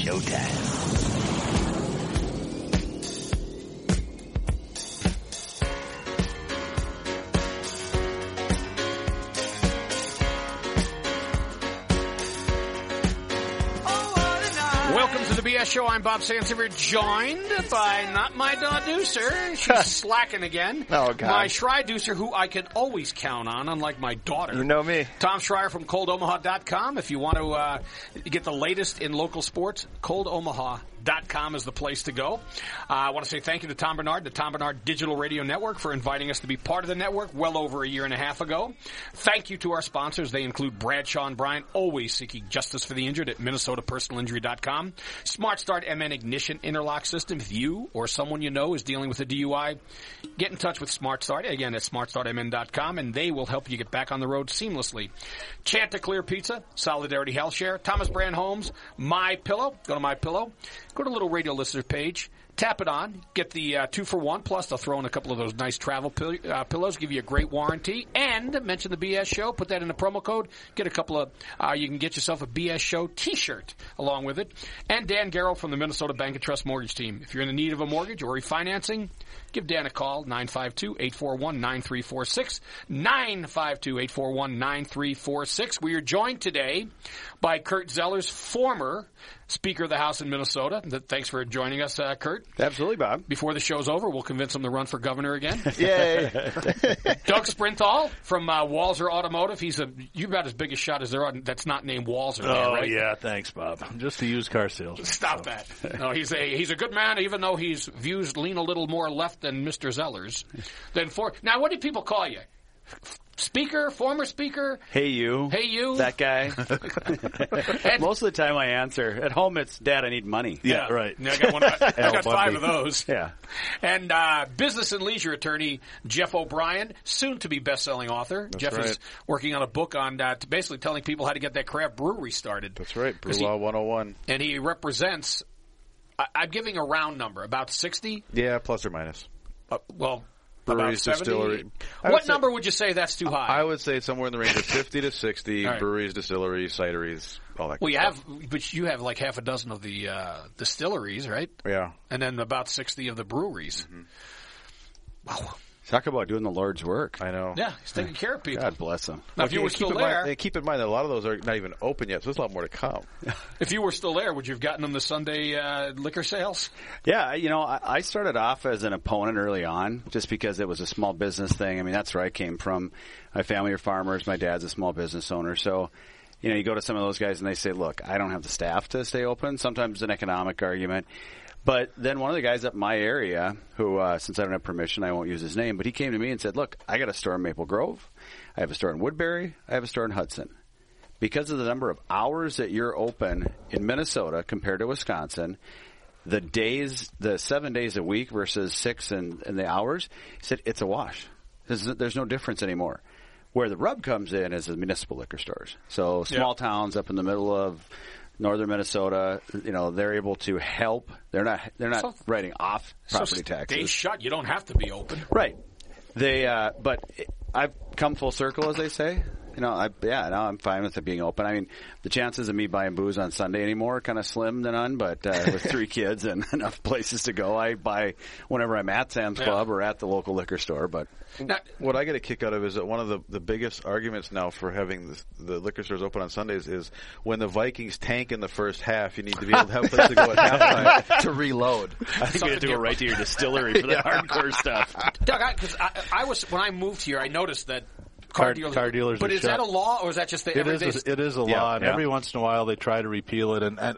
showtime. Welcome to the BS Show. I'm Bob Sansevier, joined by not my Deucer. She's slacking again. Oh, God. My Schreiducer, who I can always count on, unlike my daughter. You know me. Tom Schreier from ColdOmaha.com. If you want to get the latest in local sports, ColdOmaha.com is the place to go. I want to say thank you to Tom Bernard, the Tom Bernard Digital Radio Network, for inviting us to be part of the network well over a year and a half ago. Thank you to our sponsors. They include Bradshaw and Bryant, always seeking justice for the injured at MinnesotaPersonalInjury.com. Smart Start MN Ignition Interlock System. If you or someone you know is dealing with a DUI, get in touch with Smart Start. Again, at SmartStartMN.com, and they will help you get back on the road seamlessly. Chanticleer Pizza, Solidarity Health Share, Thomas Brand Homes, My Pillow. Go to My Pillow. Go to the little radio listener page. Tap it on. Get the 2-for-1. Plus, they'll throw in a couple of those nice travel pillows. Give you a great warranty. And mention the BS Show. Put that in the promo code. Get a couple of, you can get yourself a BS Show t-shirt along with it. And Dan Garrow from the Minnesota Bank and Trust Mortgage Team. If you're in the need of a mortgage or refinancing, give Dan a call, 952-841-9346. 952-841-9346. We are joined today by Kurt Zellers, former Speaker of the House in Minnesota. Thanks for joining us, Kurt. Absolutely, Bob. Before the show's over, we'll convince him to run for governor again. Yay. Doug Sprinthal from Walser Automotive. You've about as big a shot as there are that's not named Walser. Oh, right? Yeah, thanks, Bob. Just a used car salesman. Stop that. No, he's a good man, even though his views lean a little more left than Mr. Zellers. Now, what do people call you? Speaker, former speaker. Hey, you. Hey, you. That guy. Most of the time I answer. At home, it's, Dad, I need money. Yeah, right. I got 5 of those. Yeah. And business and leisure attorney Jeff O'Brien, soon to be best-selling author. That's Jeff right. is working on a book on basically telling people how to get that craft brewery started. That's right. Brew Law 101. And he represents, I'm giving a round number, about 60? Yeah, plus or minus. about Breweries, 70? distillery. What number would you say that's too high? I would say somewhere in the range of 50 to 60. Right. Breweries, distilleries, cideries, all that. Well, kind of stuff. but you have like half a dozen of the distilleries, right? Yeah. And then about 60 of the breweries. Mm-hmm. Wow. Talk about doing the Lord's work. I know. Yeah, he's taking care of people. God bless him. Now, if you were still there, keep in mind that a lot of those are not even open yet, so there's a lot more to come. if you were still there, would you have gotten them the Sunday liquor sales? Yeah, I started off as an opponent early on just because it was a small business thing. I mean, that's where I came from. My family are farmers. My dad's a small business owner. So, you go to some of those guys and they say, look, I don't have the staff to stay open. Sometimes it's an economic argument. But then one of the guys up in my area who, since I don't have permission, I won't use his name, but he came to me and said, look, I got a store in Maple Grove. I have a store in Woodbury. I have a store in Hudson. Because of the number of hours that you're open in Minnesota compared to Wisconsin, the 7 days a week versus 6 in the hours, he said, it's a wash. There's no difference anymore. Where the rub comes in is the municipal liquor stores. So small towns up in the middle of northern Minnesota, they're able to help. They're not writing off property taxes. They shut. You don't have to be open. Right. But I've come full circle, as they say. I'm fine with it being open. I mean, the chances of me buying booze on Sunday anymore are kind of slim to none, but with 3 kids and enough places to go, I buy whenever I'm at Sam's Club or at the local liquor store. But what I get a kick out of is that one of the biggest arguments now for having the liquor stores open on Sundays is when the Vikings tank in the first half, you need to be able to have a place to go at halftime to reload. I think you have to go right to your distillery for the hardcore stuff. Doug, I was when I moved here, I noticed that car dealers. But is that a law, or is that just the everyday? It is a law, and every once in a while they try to repeal it. And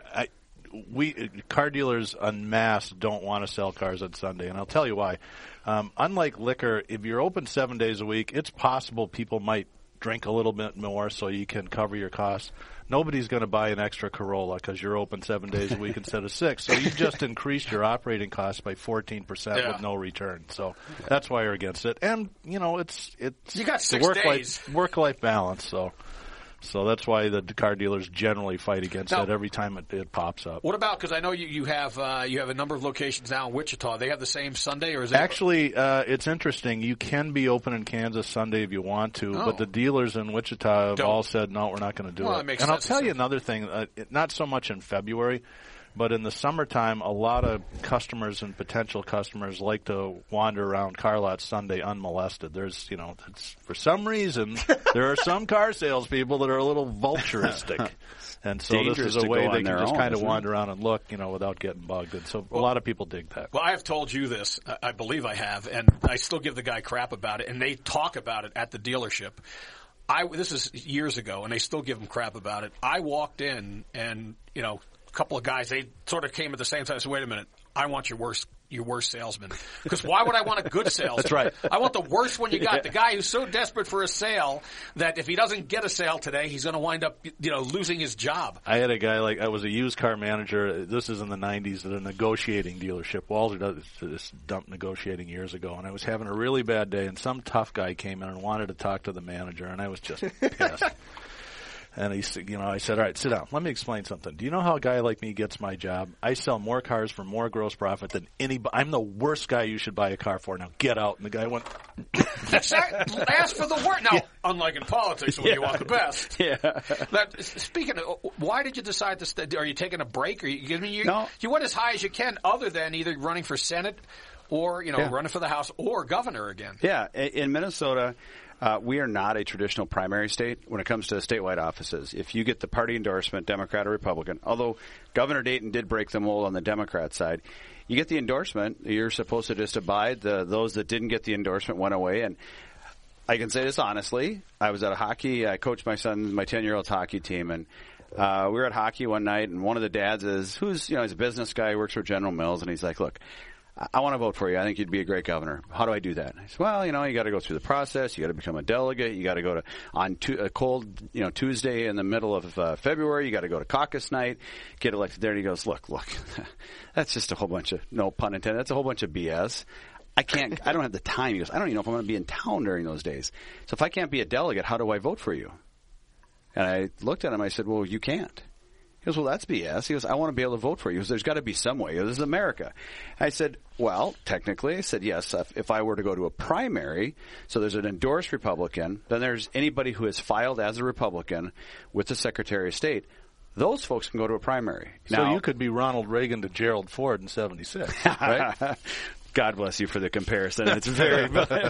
car dealers en masse don't want to sell cars on Sunday, and I'll tell you why. Unlike liquor, if you're open 7 days a week, it's possible people might drink a little bit more so you can cover your costs. Nobody's going to buy an extra Corolla because you're open 7 days a week instead of 6. So you just increased your operating costs by 14% with no return. So that's why you're against it. And, it's you got 6 days. Work-life balance. So that's why the car dealers generally fight against that every time it pops up. What about, because I know you have a number of locations now in Wichita. They have the same Sunday, or is it? Actually, it's interesting. You can be open in Kansas Sunday if you want to, but the dealers in Wichita have all said, no, we're not going to do it. That makes sense. And I'll tell you another thing, not so much in February, But in the summertime, a lot of customers and potential customers like to wander around car lots Sunday unmolested. There's, it's, for some reason, there are some car salespeople that are a little vulturistic. And so this is a way they can just kind of wander around and look, without getting bugged. And so a lot of people dig that. Well, I have told you this. I believe I have. And I still give the guy crap about it. And they talk about it at the dealership. This is years ago, and they still give him crap about it. I walked in, and, a couple of guys, they sort of came at the same time. I said, wait a minute. I want your worst salesman. Because why would I want a good salesman? That's right. I want the worst one you got. The guy who's so desperate for a sale that if he doesn't get a sale today, he's going to wind up, losing his job. I had a guy I was a used car manager. This is in the 90s at a negotiating dealership. Walzer does this dump negotiating years ago, and I was having a really bad day, and some tough guy came in and wanted to talk to the manager, and I was just pissed. And he said, I said, all right, sit down. Let me explain something. Do you know how a guy like me gets my job? I sell more cars for more gross profit than anybody. I'm the worst guy you should buy a car for. Now get out. And the guy went, ask for the worst. Now, unlike in politics when you want the best. Yeah. Speaking of, why did you decide to stay? Are you taking a break? Or No. You went as high as you can, other than either running for Senate or, running for the House or governor again. Yeah. In Minnesota, we are not a traditional primary state when it comes to statewide offices. If you get the party endorsement, Democrat or Republican, although Governor Dayton did break the mold on the Democrat side, you get the endorsement, you're supposed to just abide. Those that didn't get the endorsement went away. And I can say this honestly. I was at I coached my 10-year-old's hockey team, and we were at hockey one night, and one of the dads he's a business guy, works for General Mills, and he's like, look, I want to vote for you. I think you'd be a great governor. How do I do that? I said, well, you got to go through the process. You got to become a delegate. You got to go on a cold, Tuesday in the middle of February. You got to go to caucus night, get elected there. And he goes, look, that's just a whole bunch of, no pun intended, that's a whole bunch of BS. I don't have the time. He goes, I don't even know if I'm going to be in town during those days. So if I can't be a delegate, how do I vote for you? And I looked at him. I said, well, you can't. He goes, well, that's BS. He goes, I want to be able to vote for you. He goes, there's got to be some way. He goes, this is America. I said, well, technically, I said, yes, if I were to go to a primary, so there's an endorsed Republican, then there's anybody who has filed as a Republican with the Secretary of State. Those folks can go to a primary. So you could be Ronald Reagan to Gerald Ford in 76, right? God bless you for the comparison. It's very,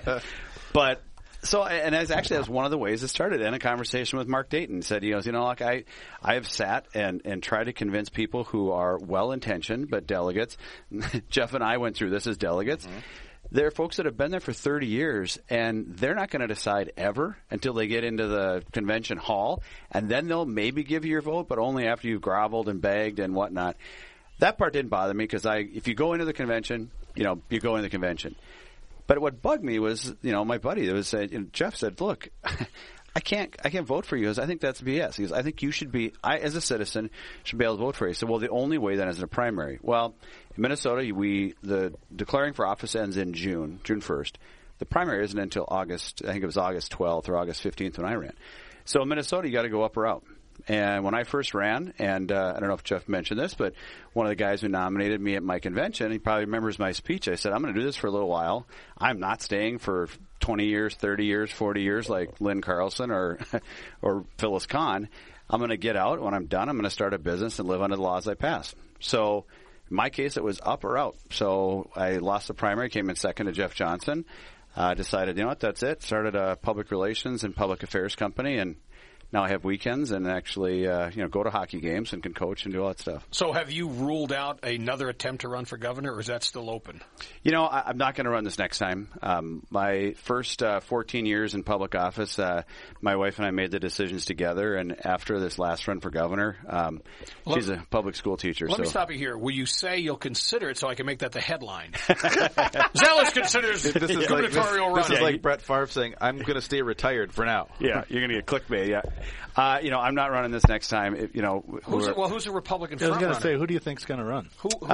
but so, and that was one of the ways it started in a conversation with Mark Dayton. He said, look, I have sat and tried to convince people who are well-intentioned, but delegates. Jeff and I went through this as delegates. Mm-hmm. There are folks that have been there for 30 years, and they're not going to decide ever until they get into the convention hall, and then they'll maybe give you your vote, but only after you've groveled and begged and whatnot. That part didn't bother me because if you go into the convention, you go into the convention. But what bugged me was, my buddy that was Jeff said, look, I can't vote for you because I think that's BS. He goes, I think you should be, as a citizen, should be able to vote for you. So, well, the only way then is in a primary. Well, in Minnesota, the declaring for office ends in June 1st. The primary isn't until August, I think it was August 12th or August 15th when I ran. So in Minnesota, you got to go up or out. And when I first ran, and I don't know if Jeff mentioned this, but one of the guys who nominated me at my convention, he probably remembers my speech. I said, I'm going to do this for a little while. I'm not staying for 20 years, 30 years, 40 years like Lynn Carlson or Phyllis Kahn. I'm going to get out. When I'm done, I'm going to start a business and live under the laws I pass. So in my case, it was up or out. So I lost the primary, came in second to Jeff Johnson. Decided, that's it. Started a public relations and public affairs company, and now I have weekends and actually, go to hockey games and can coach and do all that stuff. So have you ruled out another attempt to run for governor, or is that still open? I'm not going to run this next time. My first 14 years in public office, my wife and I made the decisions together, and after this last run for governor, she's a public school teacher. Let me stop you here. Will you say you'll consider it so I can make that the headline? Zealous considers gubernatorial running. This is like Brett Favre saying, I'm going to stay retired for now. Yeah, you're going to get clickbait, yeah. I'm not running this next time. Who's a Republican front runner? I was going to say, who do you think's going to run?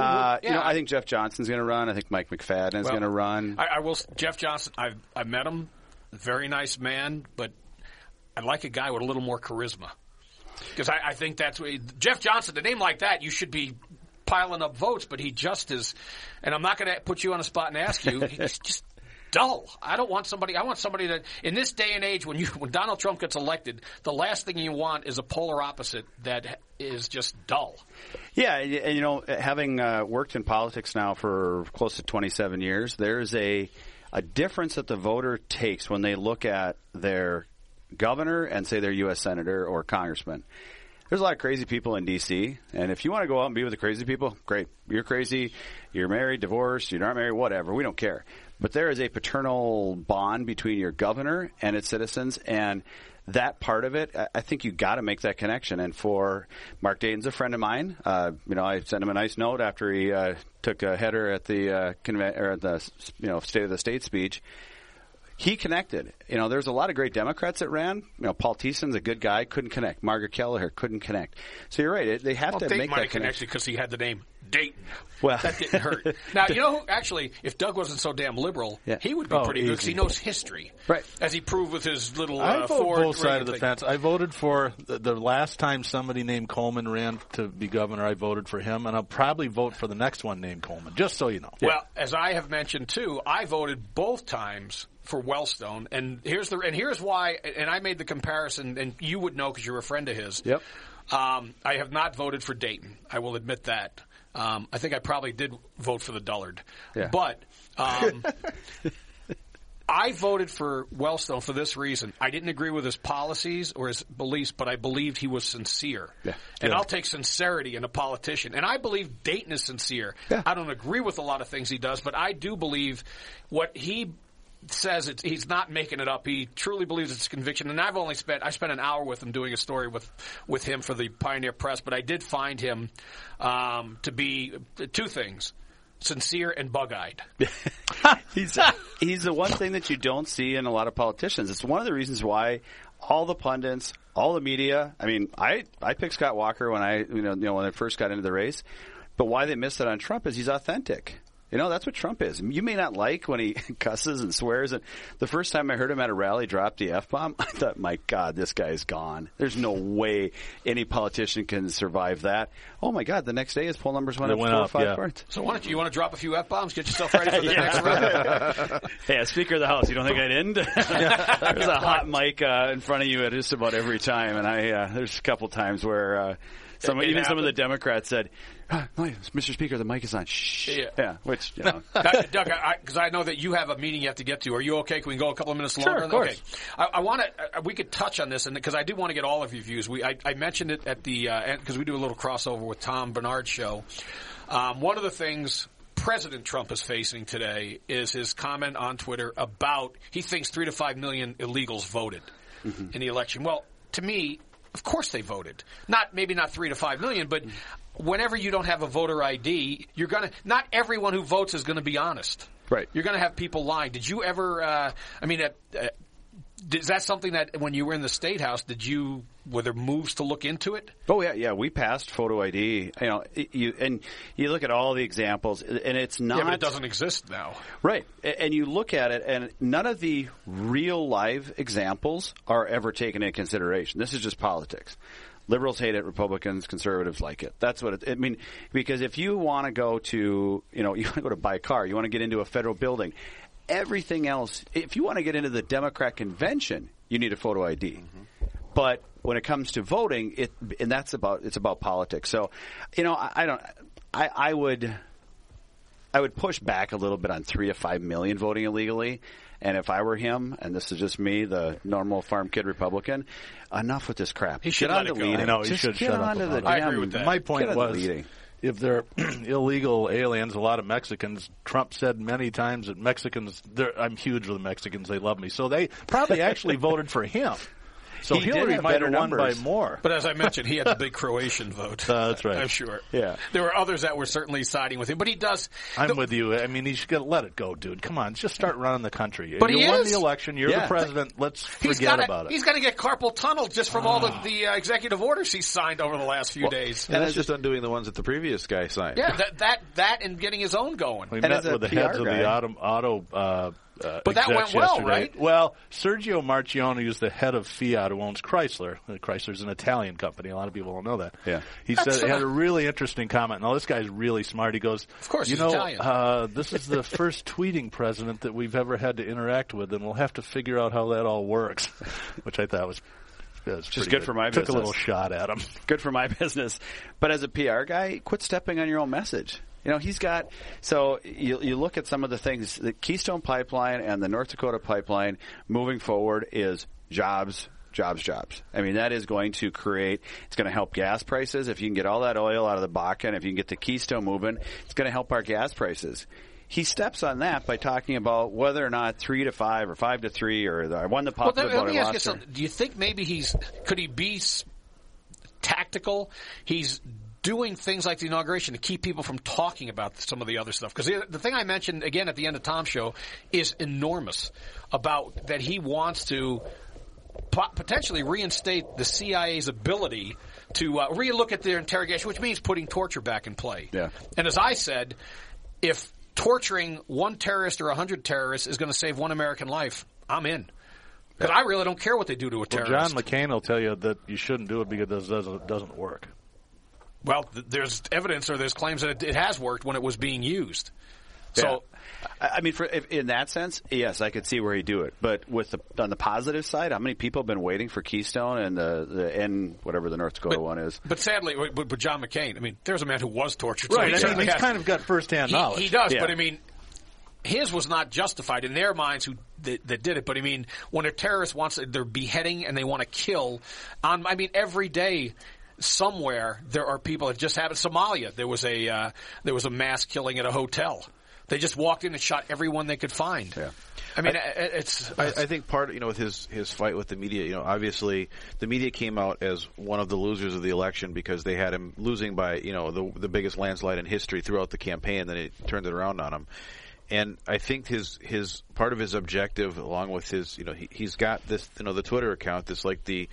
I think Jeff Johnson's going to run. I think Mike McFadden is going to run. I will. Jeff Johnson. I've met him. Very nice man, but I'd like a guy with a little more charisma. Because I think that's what Jeff Johnson. A name like that, you should be piling up votes, but he just is. And I'm not going to put you on the spot and ask you. He's just dull. I want somebody that, in this day and age, when Donald Trump gets elected, the last thing you want is a polar opposite that is just dull. Yeah, and having worked in politics now for close to 27 years, there's a difference that the voter takes when they look at their governor and say their U.S. senator or congressman. There's a lot of crazy people in D.C., and if you want to go out and be with the crazy people, great. You're crazy, you're married, divorced, you're not married, whatever. We don't care. But there is a paternal bond between your governor and its citizens, and that part of it, I think you got to make that connection. And for Mark Dayton's a friend of mine. I sent him a nice note after he took a header at the State of the State speech. He connected. There's a lot of great Democrats that ran. Paul Thiessen's a good guy, couldn't connect. Margaret Kelleher couldn't connect. So you're right. They have to make that connection because he had the name Dayton. Well, that didn't hurt. Now, actually, if Doug wasn't so damn liberal, he would be pretty good because he knows history. Right. As he proved with his little I vote Ford both sides of the thing. fence. I voted for the last time somebody named Coleman ran to be governor, I voted for him, and I'll probably vote for the next one named Coleman, just so you know. Well, as I have mentioned, too, I voted both times for Wellstone, and here's why, and I made the comparison, and you would know because you're a friend of his. Yep. I have not voted for Dayton. I will admit that. I think I probably did vote for the dullard. Yeah. But I voted for Wellstone for this reason. I didn't agree with his policies or his beliefs, but I believed he was sincere. Yeah. And I'll take sincerity in a politician. And I believe Dayton is sincere. Yeah. I don't agree with a lot of things he does, but I do believe what he says he's not making it up. He truly believes it's conviction. And I spent an hour with him doing a story with him for the Pioneer Press, but I did find him to be two things: sincere and bug-eyed. He's the one thing that you don't see in a lot of politicians. It's one of the reasons why all the pundits, all the media. I mean, I picked Scott Walker when I first got into the race, but why they missed it on Trump is he's authentic. That's what Trump is. You may not like when he cusses and swears. And the first time I heard him at a rally drop the F-bomb, I thought, my God, this guy's gone. There's no way any politician can survive that. Oh, my God, the next day his poll numbers went up 4 or 5 points. So why don't you want to drop a few F-bombs, get yourself ready for the next round? Hey, Speaker of the House, you don't think I'd end? There's a hot mic in front of you at just about every time. And there's a couple times where some of the Democrats said, Mr. Speaker, the mic is on. Shh. Yeah, which, Doug, because I know that you have a meeting you have to get to. Are you okay? Can we go a couple of minutes longer? Sure, of course. Okay. I want to. We could touch on this, and because I do want to get all of your views. I mentioned it at the because we do a little crossover with Tom Bernard's show. One of the things President Trump is facing today is his comment on Twitter about he thinks 3 to 5 million illegals voted in the election. Well, to me, of course they voted. Maybe not 3 to 5 million, but whenever you don't have a voter ID, not everyone who votes is going to be honest. Right. You're going to have people lying. Did you ever, is that something that when you were in the State House, were there moves to look into it? Oh, yeah. We passed photo ID. You look at all the examples, and it's not. Yeah, but it doesn't exist now. Right. And you look at it, and none of the real live examples are ever taken into consideration. This is just politics. Liberals hate it. Republicans, conservatives like it. That's what it. I mean, because if you want to go to, you want to go to buy a car, you want to get into a federal building, everything else. If you want to get into the Democrat convention, you need a photo ID. Mm-hmm. But when it comes to voting, it's about politics. So, I would push back a little bit on 3 to 5 million voting illegally. And if I were him, and this is just me, the normal farm kid Republican, enough with this crap. He should get let on it to go. leading. I know, he should shut up about it. I agree with that. My point was, if they're illegal aliens, a lot of Mexicans, Trump said many times that Mexicans, I'm huge with the Mexicans, they love me. So they probably actually voted for him. So Hillary might have won by more. But as I mentioned, he had the big Croatian vote. That's right. I'm sure. Yeah. There were others that were certainly siding with him, but he does. I'm with you. I mean, he's got to let it go, dude. Come on, just start running the country. But you won the election. You're the president. Let's forget about it. He's going to get carpal tunnel just from all the executive orders he's signed over the last few days. And that's just undoing the ones that the previous guy signed. Yeah, that and getting his own going. We met with the heads of the auto But that went well, yesterday. right? Well, Sergio Marchionne, who's the head of Fiat, who owns Chrysler. Chrysler's an Italian company. A lot of people don't know that. Yeah. He had a really interesting comment. Now, this guy's really smart. He goes, of course, you he's Italian. This is the first tweeting president that we've ever had to interact with, and we'll have to figure out how that all works, which I thought was just good for my business. Took a little shot at him. Good for my business. But as a PR guy, quit stepping on your own message. He's got, so you look at some of the things, the Keystone Pipeline and the North Dakota Pipeline moving forward is jobs. I mean, that is going to it's going to help gas prices. If you can get all that oil out of the Bakken, if you can get the Keystone moving, it's going to help our gas prices. He steps on that by talking about whether or not 3 to 5 or 5 to 3 or I won the popular vote. Let me ask you something. Do you think maybe could he be tactical? He's doing things like the inauguration to keep people from talking about some of the other stuff. Because the thing I mentioned, again, at the end of Tom's show is enormous about that he wants to potentially reinstate the CIA's ability to relook at their interrogation, which means putting torture back in play. Yeah. And as I said, if torturing one terrorist or 100 terrorists is going to save one American life, I'm in. Because I really don't care what they do to a terrorist. John McCain will tell you that you shouldn't do it because it doesn't work. Well, there's evidence or there's claims that it has worked when it was being used. So, I mean, in that sense, yes, I could see where he'd do it. But on the positive side, how many people have been waiting for Keystone and the whatever the North Dakota one is? But sadly, but John McCain, I mean, there's a man who was tortured. Right, So he's kind of got firsthand knowledge. He does, yeah. But I mean, his was not justified in their minds that did it. But I mean, when a terrorist they're beheading and they want to kill, every day. Somewhere there are people that just happened. Somalia, there was a mass killing at a hotel. They just walked in and shot everyone they could find. Yeah. I mean, I think part, with his fight with the media, obviously the media came out as one of the losers of the election because they had him losing by, the biggest landslide in history throughout the campaign, and then it turned it around on him. And I think his part of his objective, along with his, he's got this, the Twitter account, this like the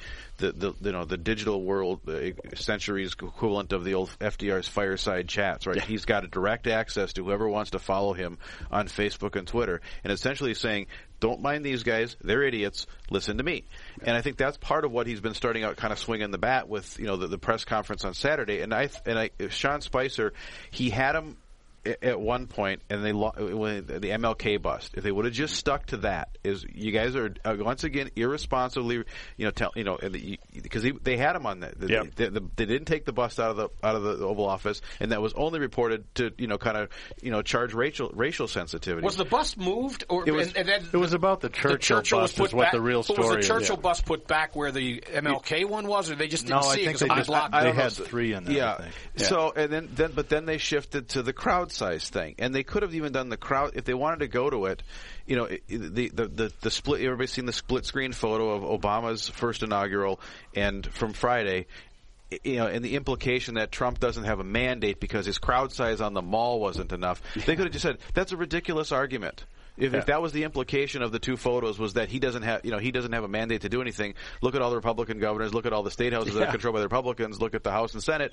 digital world, centuries equivalent of the old FDR's fireside chats, right? Yeah. He's got a direct access to whoever wants to follow him on Facebook and Twitter, and essentially saying, don't mind these guys, they're idiots, listen to me. Yeah. And I think that's part of what he's been starting out kind of swinging the bat with, the press conference on Saturday. And Sean Spicer, he had him at one point, and when the MLK bust. If they would have just stuck to that, you guys are once again irresponsibly, because they had him on that. Yep. They didn't take the bust out of the Oval Office, and that was only reported to charge racial sensitivity. Was the bust moved, or it was about the Churchill bust? Is what the real story is. Was the Churchill bust put back where the MLK one was, or they just didn't see it? They had 3 in there. Yeah. I think. So then they shifted to the crowd size thing, and they could have even done the crowd if they wanted to go to it. The split. Everybody's seen the split screen photo of Obama's first inaugural and from Friday. And the implication that Trump doesn't have a mandate because his crowd size on the mall wasn't enough. They could have just said that's a ridiculous argument. If that was the implication of the two photos, was that he doesn't have a mandate to do anything. Look at all the Republican governors. Look at all the state houses that are controlled by the Republicans. Look at the House and Senate.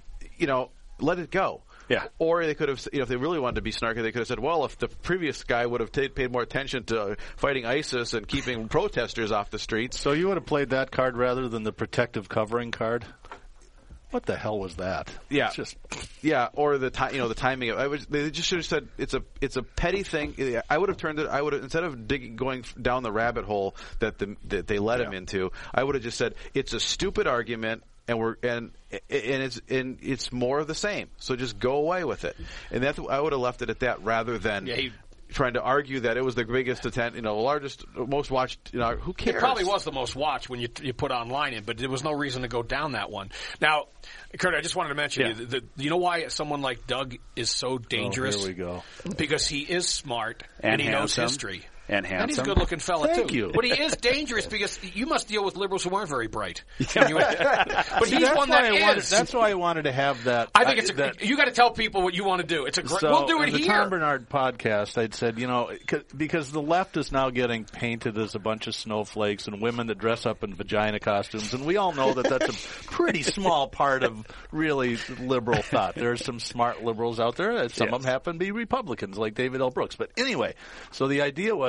Let it go. Yeah. Or they could have, if they really wanted to be snarky, they could have said, well, if the previous guy would have paid more attention to fighting ISIS and keeping protesters off the streets. So you would have played that card rather than the protective covering card? What the hell was that? Yeah. Or the timing of they just should have said it's a petty thing. I would have turned it. I would have, instead of going down the rabbit hole that they led him into, I would have just said it's a stupid argument. And it's more of the same. So just go away with it. And I would have left it at that rather than trying to argue that it was the biggest largest, most watched. Who cares? It probably was the most watched when you put online in, but there was no reason to go down that one. Now, Kurt, I just wanted to mention you know why someone like Doug is so dangerous? Here we go. Because he is smart and he knows history. And handsome. And he's a good-looking fella, Thank too. you. But he is dangerous because you must deal with liberals who aren't very bright. But he's one that is. That's why I wanted to have that. I think you got to tell people what you want to do. It's a great. We'll do it here. The Tom Bernard podcast, I'd said, because the left is now getting painted as a bunch of snowflakes and women that dress up in vagina costumes, and we all know that that's a pretty small part of really liberal thought. There are some smart liberals out there. Some of them happen to be Republicans, like David L. Brooks. But anyway, so the idea was,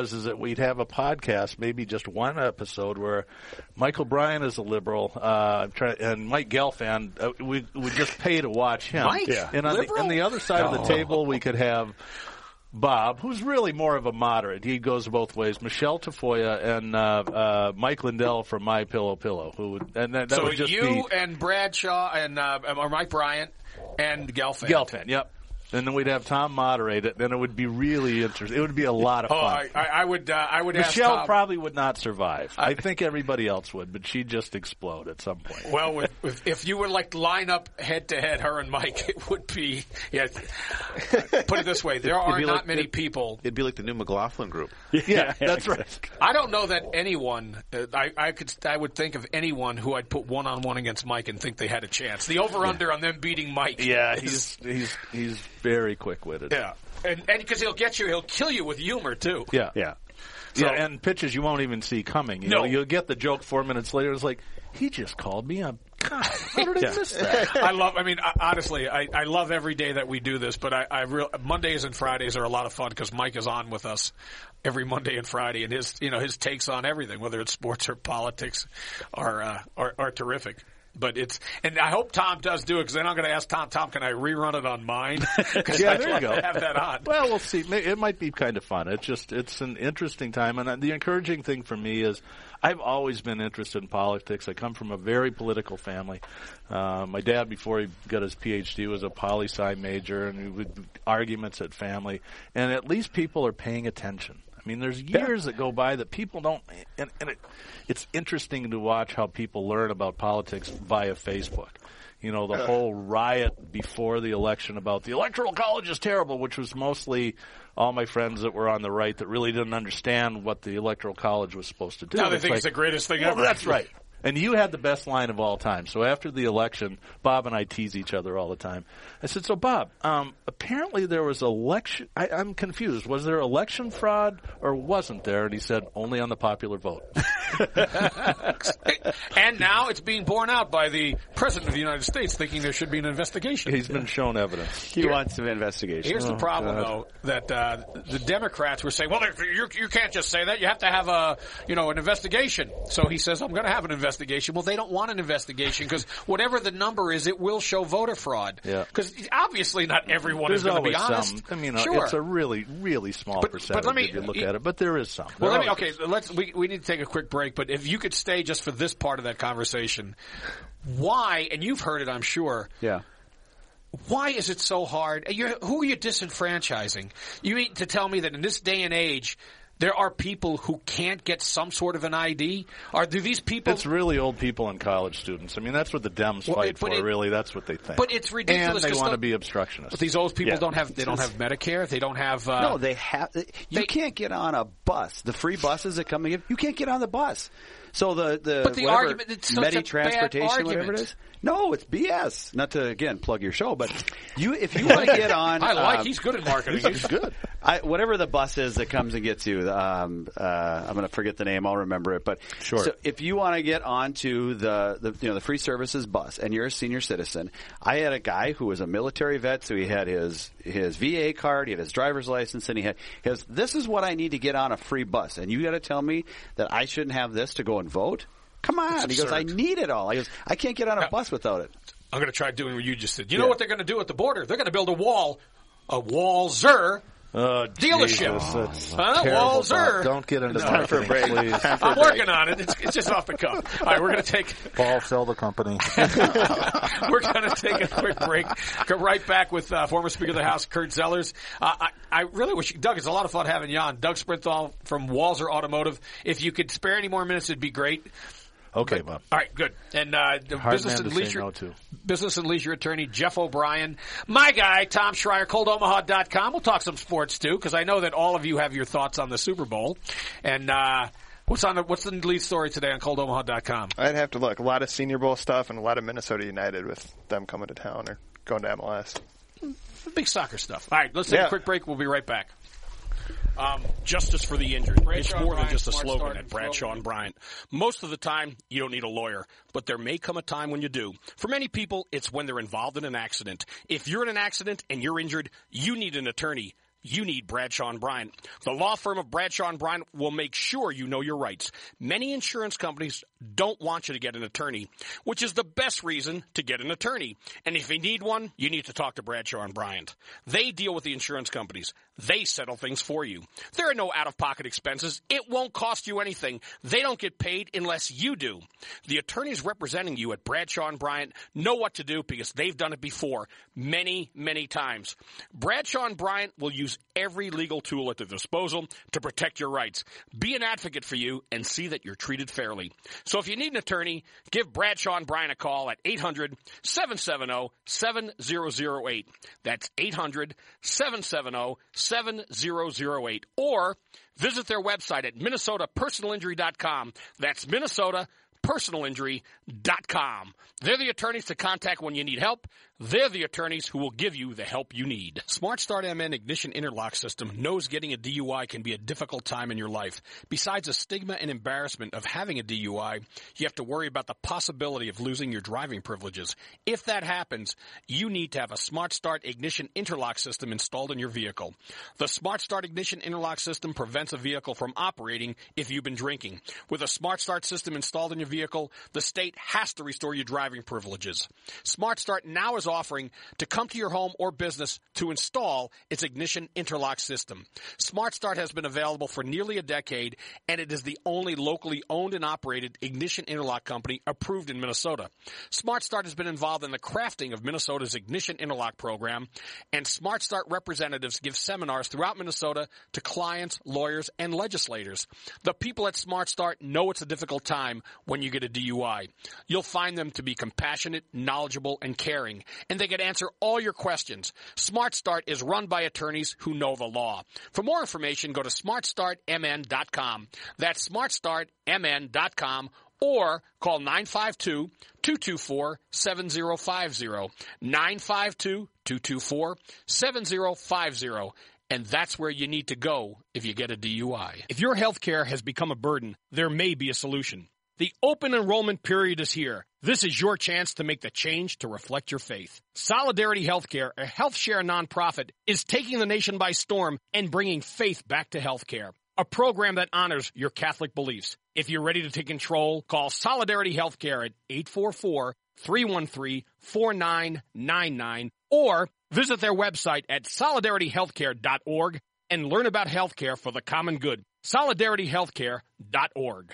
is that we'd have a podcast, maybe just one episode, where Michael Bryan is a liberal, and Mike Gelfand, we would just pay to watch him. Mike? Yeah. And on the other side of the table, we could have Bob, who's really more of a moderate. He goes both ways. Michelle Tafoya and Mike Lindell from My Pillow, that would just be and Bradshaw and or Mike Bryant and Gelfand. Gelfand, yep. And then we'd have Tom moderate it. Then it would be really interesting. It would be a lot of fun. I would Michelle ask Tom. Probably would not survive. I think everybody else would, but she'd just explode at some point. Well, if you were like line up head to head, her and Mike, it would be. Yeah. Put it this way: there are not many people. It'd be like the new McLaughlin group. Yeah, that's right. I don't know that anyone. I would think of anyone who I'd put 1-on-1 against Mike and think they had a chance. The over under on them beating Mike. Yeah, he's very quick-witted. Yeah, and because he'll kill you with humor too. Yeah. So, yeah, and pitches you won't even see coming. You know, you'll get the joke 4 minutes later. It's like, he just called me. God, how did I miss that? Honestly, I love every day that we do this, but Mondays and Fridays are a lot of fun because Mike is on with us every Monday and Friday, and his takes on everything, whether it's sports or politics, are terrific. But and I hope Tom does do it, because then I'm going to ask Tom, can I rerun it on mine? Yeah, there you go. Have that on. Well, we'll see. It might be kind of fun. It's an interesting time. And the encouraging thing for me is I've always been interested in politics. I come from a very political family. My dad, before he got his PhD, was a poli-sci major, and we would arguments at family. And at least people are paying attention. I mean, there's years that go by that people don't, and it's interesting to watch how people learn about politics via Facebook. You know, the whole riot before the election about the Electoral College is terrible, which was mostly all my friends that were on the right that really didn't understand what the Electoral College was supposed to do. Now they think it's the greatest thing ever. That's right. And you had the best line of all time. So after the election, Bob and I tease each other all the time. I said, so Bob, apparently there was election. I'm confused. Was there election fraud or wasn't there? And he said, only on the popular vote. And now it's being borne out by the President of the United States thinking there should be an investigation. He's been shown evidence. He wants an investigation. Here's the problem, though, that the Democrats were saying, well, you can't just say that. You have to have an investigation. So he says, I'm going to have an investigation. Well, they don't want an investigation because whatever the number is, it will show voter fraud. Yeah. Because obviously not everyone is going to be honest. Sure. It's a really, really small percentage if you look at it, but there is some. Well, we need to take a quick break, but if you could stay just for this part of that conversation, why, and you've heard it, I'm sure. Yeah. Why is it so hard? Who are you disenfranchising? You mean to tell me that in this day and age, there are people who can't get some sort of an ID? Do these people? It's really old people and college students. I mean, that's what the Dems fight for. Really, that's what they think. But it's ridiculous. And they want to be obstructionists. But these old people don't have Medicare. They don't have. No, they have. You can't get on a bus. The free buses that come in, you can't get on the bus. So the argument, it's such a transportation, bad whatever argument. it is. No, it's BS. Not to again plug your show, but if you want to get on, he's good at marketing. He's good. Whatever the bus is that comes and gets you, I'm going to forget the name. I'll remember it. But sure. So if you want to get onto the free services bus and you're a senior citizen, I had a guy who was a military vet, so he had his VA card, he had his driver's license, and he had his. This is what I need to get on a free bus, and you got to tell me that I shouldn't have this to go and vote? Come on. He goes, I need it all. He goes, I can't get on a bus without it. I'm going to try doing what you just did. You know what they're going to do at the border? They're going to build a Walzer dealership. Walzer. Don't get into that for a break, please. I'm working on it. It's just off the cuff. All right, we're going to take... Paul, sell the company. We're going to take a quick break. Come right back with former Speaker of the House, Kurt Zellers. I really wish... Doug, it's a lot of fun having you on. Doug Sprinthal from Walzer Automotive. If you could spare any more minutes, it'd be great. Okay, Bob. All right, good. And business and leisure attorney Jeff O'Brien, my guy Tom Schreier, ColdOmaha.com. We'll talk some sports too, because I know that all of you have your thoughts on the Super Bowl. And what's the lead story today on ColdOmaha.com? I'd have to look. A lot of Senior Bowl stuff and a lot of Minnesota United with them coming to town or going to MLS. Big soccer stuff. All right, let's take a quick break. We'll be right back. Justice for the injured. It's more than just a slogan at Bradshaw and Bryant. Most of the time, you don't need a lawyer, but there may come a time when you do. For many people, it's when they're involved in an accident. If you're in an accident and you're injured, you need an attorney. you need Bradshaw & Bryant. The law firm of Bradshaw & Bryant will make sure you know your rights. Many insurance companies don't want you to get an attorney, which is the best reason to get an attorney. And if you need one, you need to talk to Bradshaw & Bryant. They deal with the insurance companies. They settle things for you. There are no out-of-pocket expenses. It won't cost you anything. They don't get paid unless you do. The attorneys representing you at Bradshaw & Bryant know what to do because they've done it before many, many times. Bradshaw & Bryant will use every legal tool at their disposal to protect your rights, be an advocate for you, and see that you're treated fairly. So if you need an attorney, give Bradshaw & Bryant a call at 800-770-7008. That's 800-770-7008. Or visit their website at minnesotapersonalinjury.com. That's minnesotapersonalinjury.com. They're the attorneys to contact when you need help. They're the attorneys who will give you the help you need. Smart Start MN Ignition Interlock System knows getting a DUI can be a difficult time in your life. Besides the stigma and embarrassment of having a DUI, you have to worry about the possibility of losing your driving privileges. If that happens, you need to have a Smart Start Ignition Interlock System installed in your vehicle. The Smart Start Ignition Interlock System prevents a vehicle from operating if you've been drinking. With a Smart Start system installed in your vehicle, the state has to restore your driving privileges. Smart Start now is offering to come to your home or business to install its ignition interlock system. Smart Start has been available for nearly a decade, and it is the only locally owned and operated ignition interlock company approved in Minnesota. Smart Start has been involved in the crafting of Minnesota's ignition interlock program, and Smart Start representatives give seminars throughout Minnesota to clients, lawyers, and legislators. The people at Smart Start know it's a difficult time when you get a DUI. You'll find them to be compassionate, knowledgeable, and caring, and they can answer all your questions. Smart Start is run by attorneys who know the law. For more information, go to smartstartmn.com. That's smartstartmn.com, or call 952-224-7050. 952-224-7050. And that's where you need to go if you get a DUI. If your health care has become a burden, there may be a solution. The open enrollment period is here. This is your chance to make the change to reflect your faith. Solidarity Healthcare, a HealthShare nonprofit, is taking the nation by storm and bringing faith back to healthcare. A program that honors your Catholic beliefs. If you're ready to take control, call Solidarity Healthcare at 844-313-4999 or visit their website at solidarityhealthcare.org and learn about healthcare for the common good. solidarityhealthcare.org.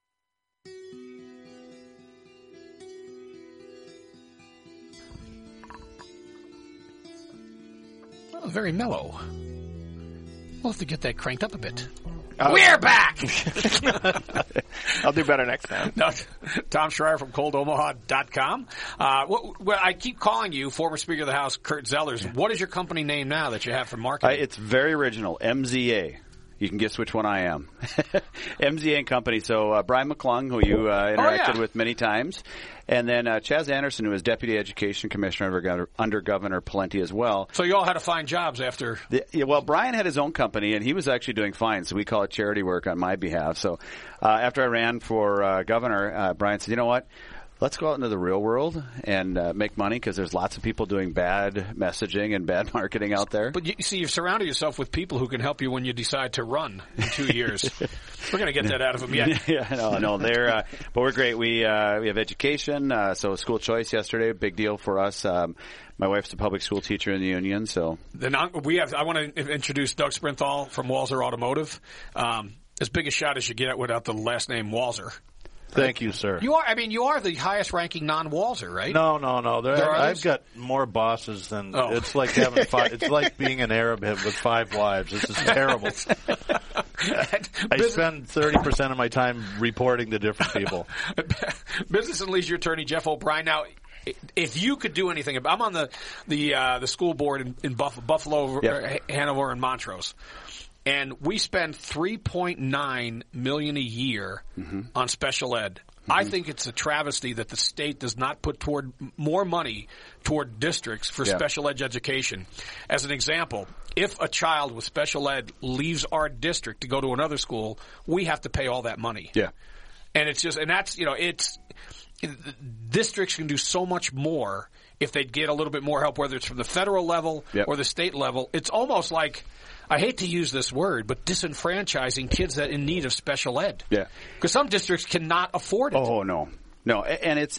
Oh, very mellow. We'll have to get that cranked up a bit. We're back! I'll do better next time. No, Tom Schreier from ColdOmaha.com. Well, I keep calling you, former Speaker of the House, Kurt Zellers. What is your company name now that you have for marketing? It's very original, MZA. You can guess which one I am. MZA and Company. So Brian McClung, who you interacted with many times, and then Chaz Anderson, who was Deputy Education Commissioner under Governor Pawlenty as well. So you all had to find jobs after. Well, Brian had his own company, and he was actually doing fine, so we call it charity work on my behalf. So after I ran for governor, Brian said, you know what? Let's go out into the real world and make money, because there's lots of people doing bad messaging and bad marketing out there. But you see, you've surrounded yourself with people who can help you when you decide to run in 2 years. We're going to get that out of them yet. Yeah, no, they're but we're great. We have education, so school choice yesterday, big deal for us. My wife's a public school teacher in the union, so then I want to introduce Doug Sprinthal from Walser Automotive. As big a shot as you get without the last name Walser. Thank you, sir. You are the highest-ranking non-Walser, right? No. I've got more bosses than it's like having five. It's like being an Arab with 5 wives. This is terrible. I spend 30% of my time reporting to different people. Business and Leisure Attorney Jeff O'Brien. Now, if you could do anything, I'm on the school board in Buffalo, Hanover, and Montrose. And we spend $3.9 million a year on special ed. I think it's a travesty that the state does not put toward more money toward districts for special ed education. As an example, if a child with special ed leaves our district to go to another school, we have to pay all that money. Yeah. And it's just, and that's, it's districts can do so much more if they'd get a little bit more help, whether it's from the federal level or the state level. It's almost like, I hate to use this word, but disenfranchising kids that in need of special ed. Yeah. Because some districts cannot afford it. Oh, no. No, and it's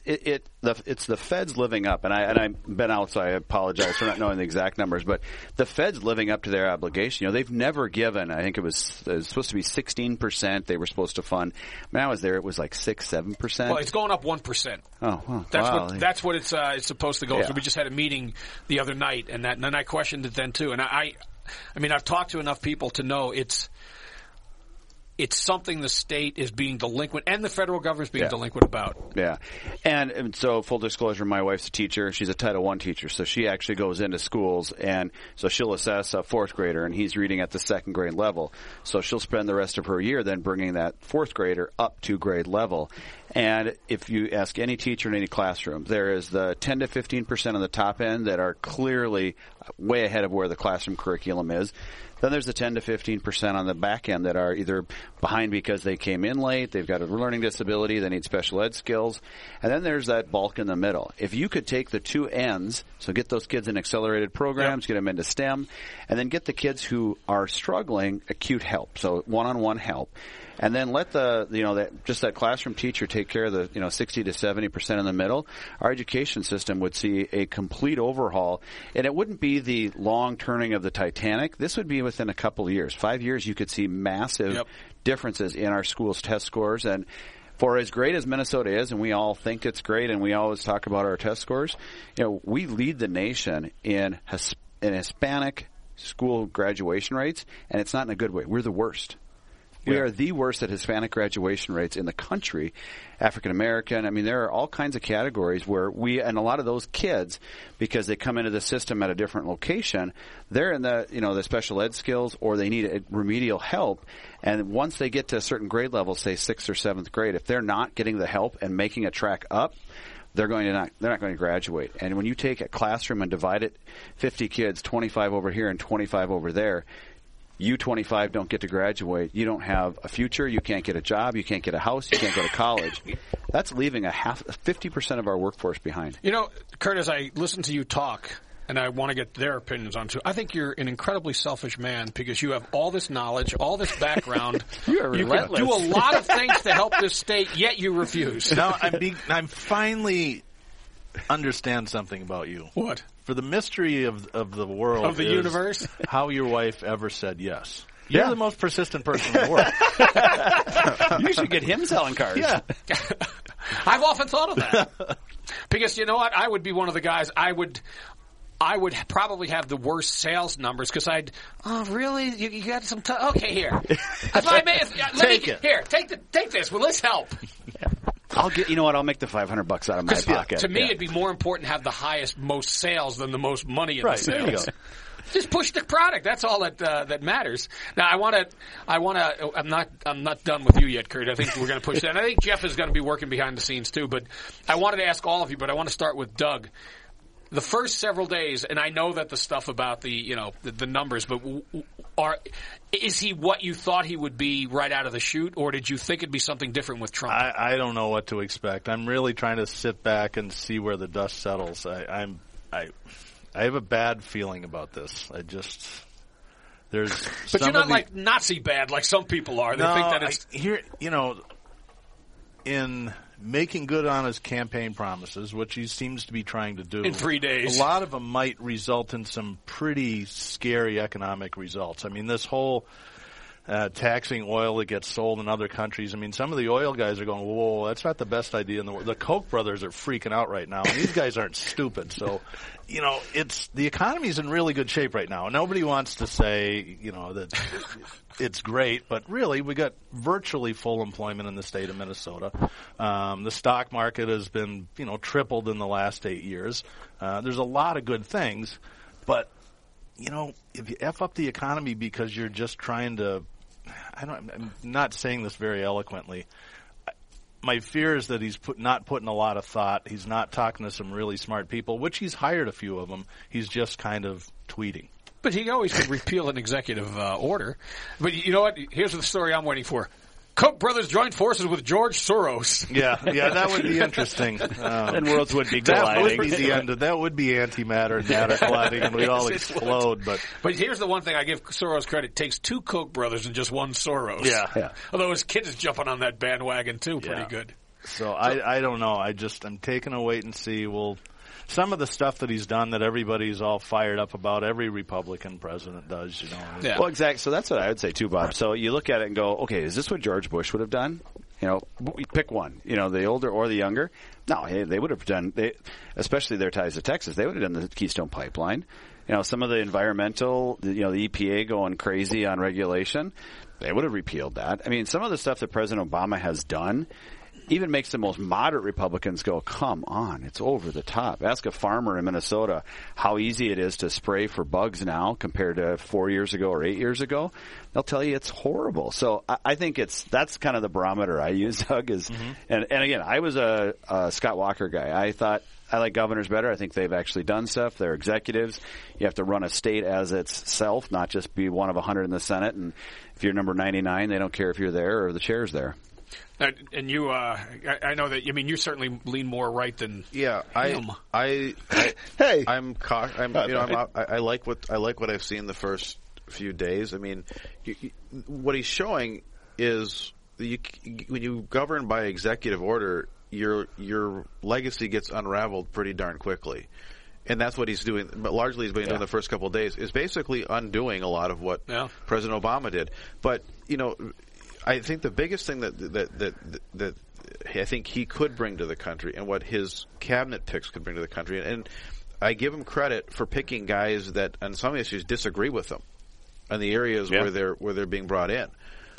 the feds living up, and I've been out, so I apologize for not knowing the exact numbers, but the feds living up to their obligation. You know, they've never given. I think it was supposed to be 16%. They were supposed to fund. When I was there, it was like 6-7%. Well, it's going up 1%. Oh, well, that's what it's supposed to go through. We just had a meeting the other night, and then I questioned it then too. And I mean, I've talked to enough people to know it's something the state is being delinquent and the federal government is being delinquent about. Yeah. And so full disclosure, my wife's a teacher. She's a Title I teacher. So she actually goes into schools, and so she'll assess a fourth grader, and he's reading at the second grade level. So she'll spend the rest of her year then bringing that fourth grader up to grade level. And if you ask any teacher in any classroom, there is the 10 to 15% on the top end that are clearly way ahead of where the classroom curriculum is. Then there's the 10 to 15% on the back end that are either behind because they came in late, they've got a learning disability, they need special ed skills. And then there's that bulk in the middle. If you could take the two ends, so get those kids in accelerated programs, get them into STEM, and then get the kids who are struggling acute help, so one-on-one help. And then let that classroom teacher take care of the 60 to 70% in the middle. Our education system would see a complete overhaul, and it wouldn't be the long turning of the Titanic. This would be within a couple of years. 5 years, you could see massive differences in our schools' test scores. And for as great as Minnesota is, and we all think it's great, and we always talk about our test scores, we lead the nation in Hispanic school graduation rates, and it's not in a good way. We're the worst. We are the worst at Hispanic graduation rates in the country. African American. I mean, there are all kinds of categories where and a lot of those kids, because they come into the system at a different location, they're in the special ed skills, or they need remedial help. And once they get to a certain grade level, say 6th or 7th grade, if they're not getting the help and making a track up, they're not going to graduate. And when you take a classroom and divide it, 50 kids, 25 over here and 25 over there, you 25 don't get to graduate. You don't have a future. You can't get a job. You can't get a house. You can't go to college. That's leaving 50% of our workforce behind. Kurt, as I listen to you talk, and I want to get their opinions on too, I think you're an incredibly selfish man because you have all this knowledge, all this background. You are relentless. You can do a lot of things to help this state, yet you refuse. Now, I'm finally understand something about you. What? For the mystery of the world, of the universe, how your wife ever said yes. You're the most persistent person in the world. You should get him selling cars. Yeah. I've often thought of that. Because you know what? I would be one of the guys, I would probably have the worst sales numbers because really? You got some time? Okay, here. Take it. Here, take this. Well, let's help. I'll make the $500 out of my pocket. To me, it'd be more important to have the highest, most sales than the most money in the sales. There you go. Just push the product. That's all that matters. Now, I'm not done with you yet, Kurt. I think we're going to push that. And I think Jeff is going to be working behind the scenes too. But I wanted to ask all of you, but I want to start with Doug. The first several days, and I know that the stuff about the numbers, but is he what you thought he would be right out of the chute, or did you think it'd be something different with Trump? I don't know what to expect. I'm really trying to sit back and see where the dust settles. I have a bad feeling about this. But you're not like Nazi bad, like some people are. They think that it's in making good on his campaign promises, which he seems to be trying to do in 3 days. A lot of them might result in some pretty scary economic results. I mean, this whole taxing oil that gets sold in other countries. I mean, some of the oil guys are going, whoa, that's not the best idea in the world. The Koch brothers are freaking out right now, and these guys aren't stupid. So, the economy's in really good shape right now. Nobody wants to say, that it's great, but really, we got virtually full employment in the state of Minnesota. The stock market has been, tripled in the last 8 years. There's a lot of good things, but, if you F up the economy because you're just trying to, I'm not saying this very eloquently. My fear is that he's not putting a lot of thought. He's not talking to some really smart people, which he's hired a few of them. He's just kind of tweeting. But he always could repeal an executive order. But you know what? Here's the story I'm waiting for. Koch brothers joined forces with George Soros. Yeah, that would be interesting. And worlds would be That colliding. would be the end. That would be antimatter and matter colliding, and we'd all explode. But here's the one thing I give Soros credit. It takes two Koch brothers and just one Soros. Yeah. Although his kid is jumping on that bandwagon, too. Pretty good. So I don't know. I'm taking a wait and see. Some of the stuff that he's done that everybody's all fired up about, every Republican president does, Yeah. Well, exactly. So that's what I would say too, Bob. So you look at it and go, okay, is this what George Bush would have done? Pick one. The older or the younger. No, they would have done. Especially their ties to Texas, they would have done the Keystone Pipeline. Some of the environmental, the EPA going crazy on regulation, they would have repealed that. I mean, some of the stuff that President Obama has done even makes the most moderate Republicans go, come on, it's over the top. Ask a farmer in Minnesota how easy it is to spray for bugs now compared to 4 years ago or 8 years ago. They'll tell you it's horrible. So I think that's kind of the barometer I use, Doug. And again, I was a Scott Walker guy. I thought I like governors better. I think they've actually done stuff. They're executives. You have to run a state as itself, not just be one of 100 in the Senate. And if you're number 99, they don't care if you're there or the chair's there. And you, I know that. I mean, you certainly lean more right than him. Hey, I like what I've seen the first few days. I mean, what he's showing is when you govern by executive order, your legacy gets unraveled pretty darn quickly. And that's what he's doing, but largely he's been doing the first couple of days, is basically undoing a lot of what President Obama did. But, I think the biggest thing that I think he could bring to the country, and what his cabinet picks could bring to the country, and I give him credit for picking guys that on some issues disagree with him, in the areas where they're being brought in.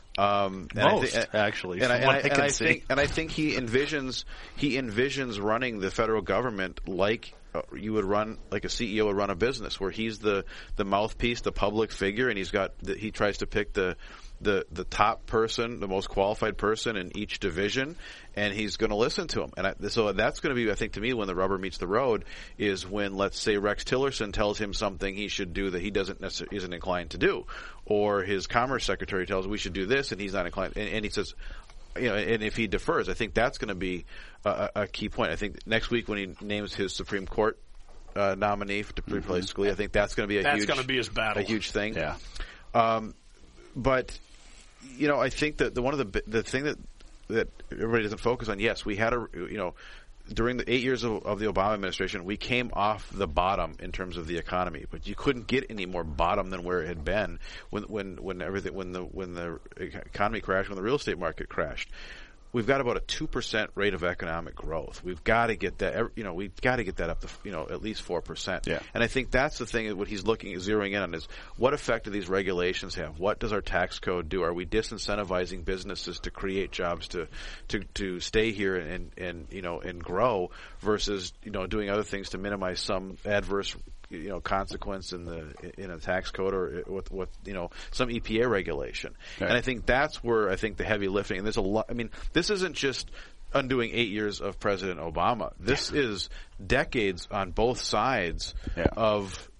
Actually, and I think he envisions running the federal government like you would run, like a CEO would run a business, where he's the mouthpiece, the public figure, and he tries to pick the top person, the most qualified person in each division, and he's going to listen to him. And so that's going to be, I think, to me, when the rubber meets the road, is when, let's say, Rex Tillerson tells him something he should do that he isn't inclined to do, or his Commerce Secretary tells him we should do this, and he's not inclined, and he says, and if he defers, I think that's going to be a key point. I think next week when he names his Supreme Court nominee to replace Scalia, I think that's going to be his battle, a huge thing. Yeah. But I think that one of the thing that everybody doesn't focus on. Yes, we had during the 8 years of the Obama administration, we came off the bottom in terms of the economy, but you couldn't get any more bottom than where it had been when the economy crashed, when the real estate market crashed. We've got about a 2% rate of economic growth. We've got to get that. We've got to get that up to at least 4%. Yeah. And I think that's the thing. What he's zeroing in on is what effect do these regulations have? What does our tax code do? Are we disincentivizing businesses to create jobs to stay here and grow versus doing other things to minimize some adverse consequence in a tax code or with some EPA regulation. Right. And I think that's where the heavy lifting, and there's a lot. I mean, this isn't just undoing 8 years of President Obama. This is decades on both sides of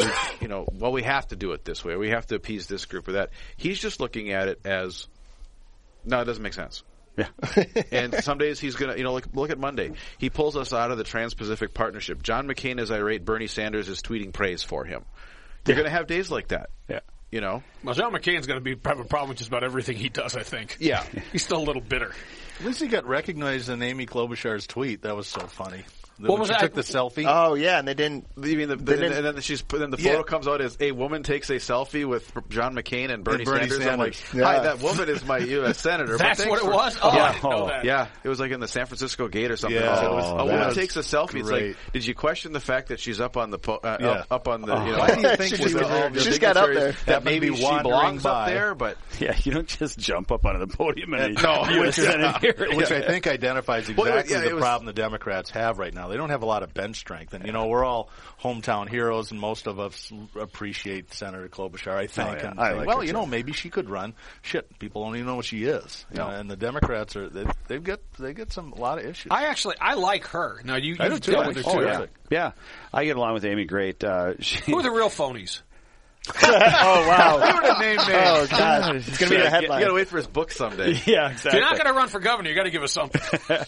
we have to do it this way, or we have to appease this group or that. He's just looking at it as, no, it doesn't make sense. Yeah. And some days he's going to, look at Monday. He pulls us out of the Trans-Pacific Partnership. John McCain is irate. Bernie Sanders is tweeting praise for him. You're going to have days like that. Yeah. Well, John McCain's going to have a problem with just about everything he does, I think. Yeah. He's still a little bitter. At least he got recognized in Amy Klobuchar's tweet. That was so funny. What was that? Took the selfie. Oh yeah, and they didn't. You mean and then the photo comes out as a woman takes a selfie with John McCain and Bernie Sanders. I'm like, hi, that woman is my U.S. senator. That's what it was. Oh, I didn't know that. Yeah, it was like in the San Francisco Gate or something. Yeah. A woman takes a selfie. It's like, did you question the fact that she's up on the up on the? Why do you think she's got up there? That maybe she belongs up there, but you don't just jump up onto the podium and which I think identifies exactly the problem the Democrats have right now. They don't have a lot of bench strength, and we're all hometown heroes, and most of us appreciate Senator Klobuchar, I think. And say, maybe she could run. Shit, people don't even know what she is. And the Democrats they get a lot of issues. I like her. Now you I do too. dealt with her too. Yeah, I get along with Amy great. Who are the real phonies? Oh, wow. They would have named names. Oh, God. It's going to be a headline. You got to wait for his book someday. Yeah, If exactly. you're not going to run for governor, you got to give us something.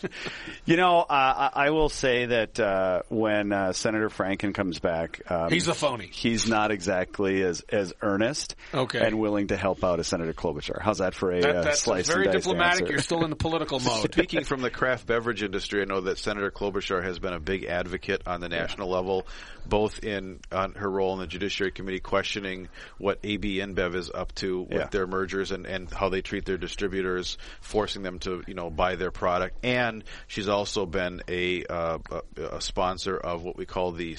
I will say that when Senator Franken comes back, He's the phony. He's not exactly as earnest and willing to help out as Senator Klobuchar. How's that for a That's slice very and dice diplomatic. answer? You're still in the political mode. Speaking from the craft beverage industry, I know that Senator Klobuchar has been a big advocate on the national level, both on her role in the Judiciary Committee questioning what AB InBev is up to with their mergers and how they treat their distributors, forcing them to buy their product. And she's also been a sponsor of what we call the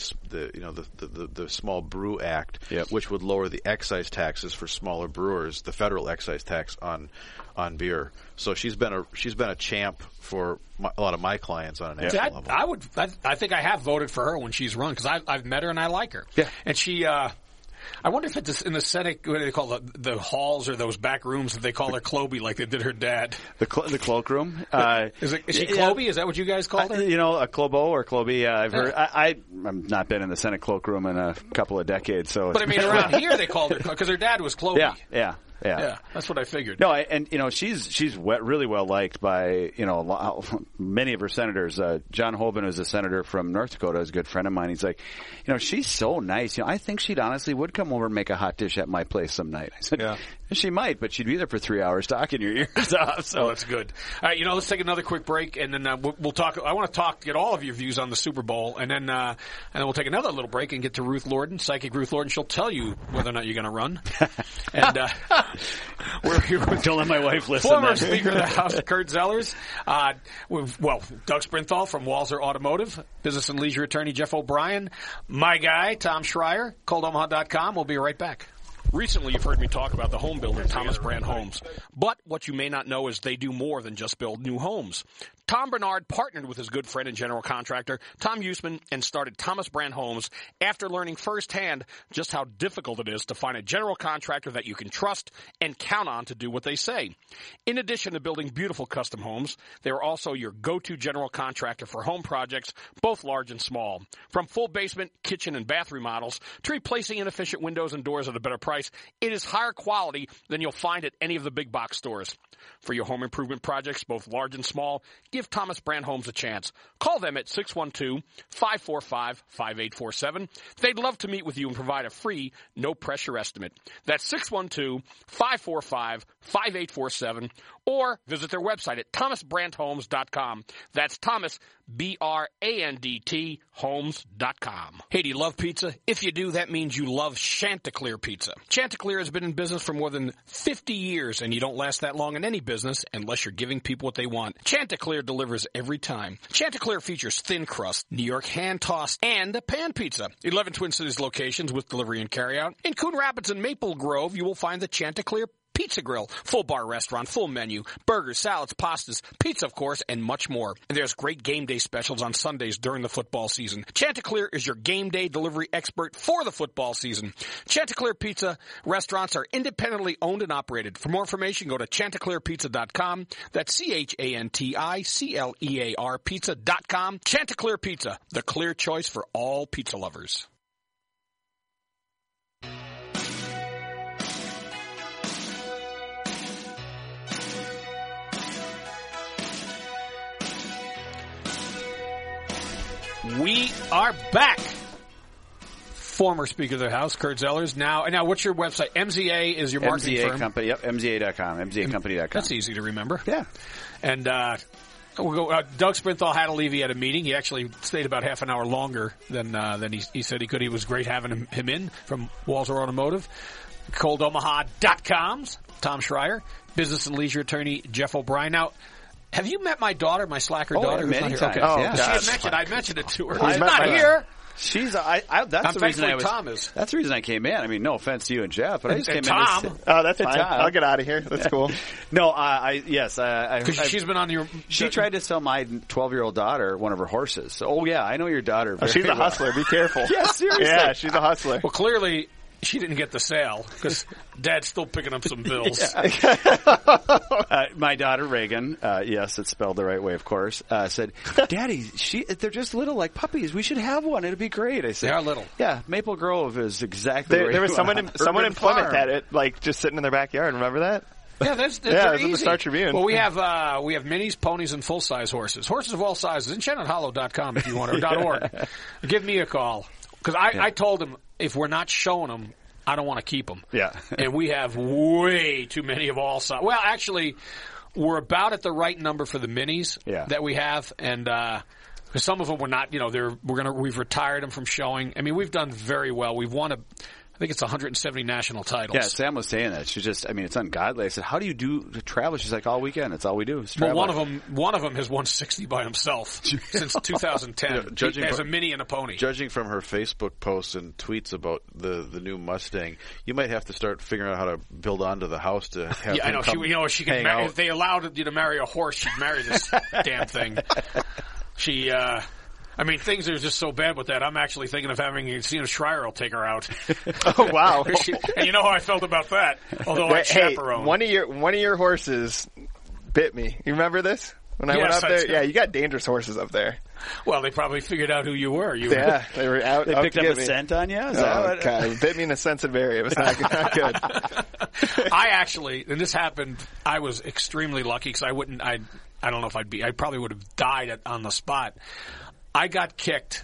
Small Brew Act, which would lower the excise taxes for smaller brewers, the federal excise tax on beer. So she's been a champ for a lot of my clients on a national level. I think I have voted for her when she's run because I've met her and I like her. Yeah. And she, I wonder if it's in the Senate, what do they call the halls or those back rooms that they call her Cloby like they did her dad. The cloakroom. Is she Cloby? Is that what you guys called her? A Clobo or Cloby. I've heard. I've not been in the Senate cloakroom in a couple of decades. So, but I mean, around here they called her because her dad was Cloby. Yeah, that's what I figured. No, she's really well liked by many of her senators. John Hoban, who's a senator from North Dakota, is a good friend of mine. He's like, she's so nice. I think she'd honestly would come over and make a hot dish at my place some night. I said, she might, but she'd be there for 3 hours talking your ears off. So that's good. All right, let's take another quick break, and then we'll talk. I want to get all of your views on the Super Bowl, and then we'll take another little break and get to Ruth Lorden, Psychic Ruth Lorden. She'll tell you whether or not you're going to run. And we're here with don't let my wife listen. Former Speaker of the House, Kurt Zellers. Doug Sprinthal from Walser Automotive, business and leisure attorney Jeff O'Brien, my guy Tom Schreier, ColdOmaha.com. We'll be right back. Recently, you've heard me talk about the home builder, Thomas Brand Homes. But what you may not know is they do more than just build new homes. Tom Bernard partnered with his good friend and general contractor, Tom Usman, and started Thomas Brand Homes after learning firsthand just how difficult it is to find a general contractor that you can trust and count on to do what they say. In addition to building beautiful custom homes, they are also your go-to general contractor for home projects, both large and small. From full basement, kitchen, and bath remodels to replacing inefficient windows and doors at a better price, it is higher quality than you'll find at any of the big box stores. For your home improvement projects, both large and small, give Thomas Brand Homes a chance. Call them at 612-545-5847. They'd love to meet with you and provide a free, no-pressure estimate. That's 612-545-5847. Or visit their website at thomasbrandhomes.com. That's Thomas, B-R-A-N-D-T, homes.com. Hey, do you love pizza? If you do, that means you love Chanticleer Pizza. Chanticleer has been in business for more than 50 years, and you don't last that long in any business unless you're giving people what they want. Chanticleer delivers every time. Chanticleer features thin crust, New York hand-tossed, and a pan pizza. 11 Twin Cities locations with delivery and carryout. In Coon Rapids and Maple Grove, you will find the Chanticleer Pizza Grill, full bar restaurant, full menu, burgers, salads, pastas, pizza, of course, and much more. And there's great game day specials on Sundays during the football season. Chanticleer is your game day delivery expert for the football season. Chanticleer Pizza restaurants are independently owned and operated. For more information, go to chanticleerpizza.com. That's CHANTICLEAR pizza.com. Chanticleer Pizza, the clear choice for all pizza lovers. We are back. Former Speaker of the House, Kurt Zellers. Now, what's your website? MZA is your marketing MZA firm. Company. Yep, MZA.com. MZAcompany.com. That's easy to remember. Yeah. And we'll go. Doug Sprinthal had to leave. He had a meeting. He actually stayed about half an hour longer than he said he could. He was great having him in from Walser Automotive. ColdOmaha.com's Tom Schreier, business and leisure attorney Jeff O'Brien. Now, have you met my daughter, my slacker daughter? Many who's times. Okay. Oh, yeah. She had mentioned. I mentioned it to her. He's She's met not my here. She's that's the reason I was. Tom is. That's the reason I came in. I mean, no offense to you and Jeff, but I just came Tom. in. Oh, that's fine. Tom. I'll get out of here. That's cool. No, because she's been on your. She tried to sell my 12-year-old daughter one of her horses. So, I know your daughter. She's a hustler. Be careful. Yeah, seriously. Yeah, she's a hustler. Well, clearly, she didn't get the sale because Dad's still picking up some bills. My daughter Reagan, yes, it's spelled the right way, of course, said, "Daddy, they're just little like puppies. We should have one. It'd be great." I said, "They are little." Yeah, Maple Grove is exactly. There was someone in Plymouth had it, like just sitting in their backyard. Remember that? Yeah, that's it was easy. in the Star Tribune. Well, we have minis, ponies, and full size horses. Horses of all sizes. EnchantedHollow.com if you want, or .org. Give me a call because I told him if we're not showing them, I don't want to keep them. Yeah, and we have way too many of all sizes. Well, actually, we're about at the right number for the minis that we have, and because some of them were not. We've retired them from showing. I mean, we've done very well. We've won I think it's 170 national titles. Yeah, Sam was saying that. She's just, I mean, it's ungodly. I said, how do you do to travel? She's like, all weekend. It's all we do. Well, one of them has won 60 by himself since 2010 as a mini and a pony. Judging from her Facebook posts and tweets about the new Mustang, you might have to start figuring out how to build onto the house to have I know. She could if they allowed you to marry a horse, she'd marry this damn thing. Things are just so bad with that. I'm actually thinking of having Cena Schreier will take her out. Oh wow! And you know how I felt about that. Although I chaperone. One of your horses bit me. You remember this? When I went up there? Yeah, you got dangerous horses up there. Well, they probably figured out who you were. They were out. They picked up a scent on you? God, it bit me in a sensitive area. It was not good. I actually, and this happened, I was extremely lucky because I don't know if I probably would have died on the spot. I got kicked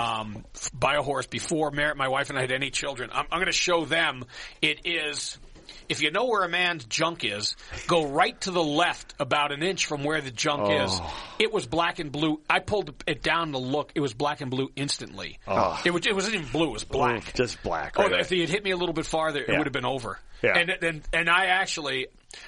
by a horse before my wife and I had any children. I'm going to show them. It is, if you know where a man's junk is, go right to the left about an inch from where the junk is. It was black and blue. I pulled it down to look. It was black and blue instantly. It wasn't even blue. It was black. Just black. Right? If he had hit me a little bit farther, it would have been over. Yeah. And I actually...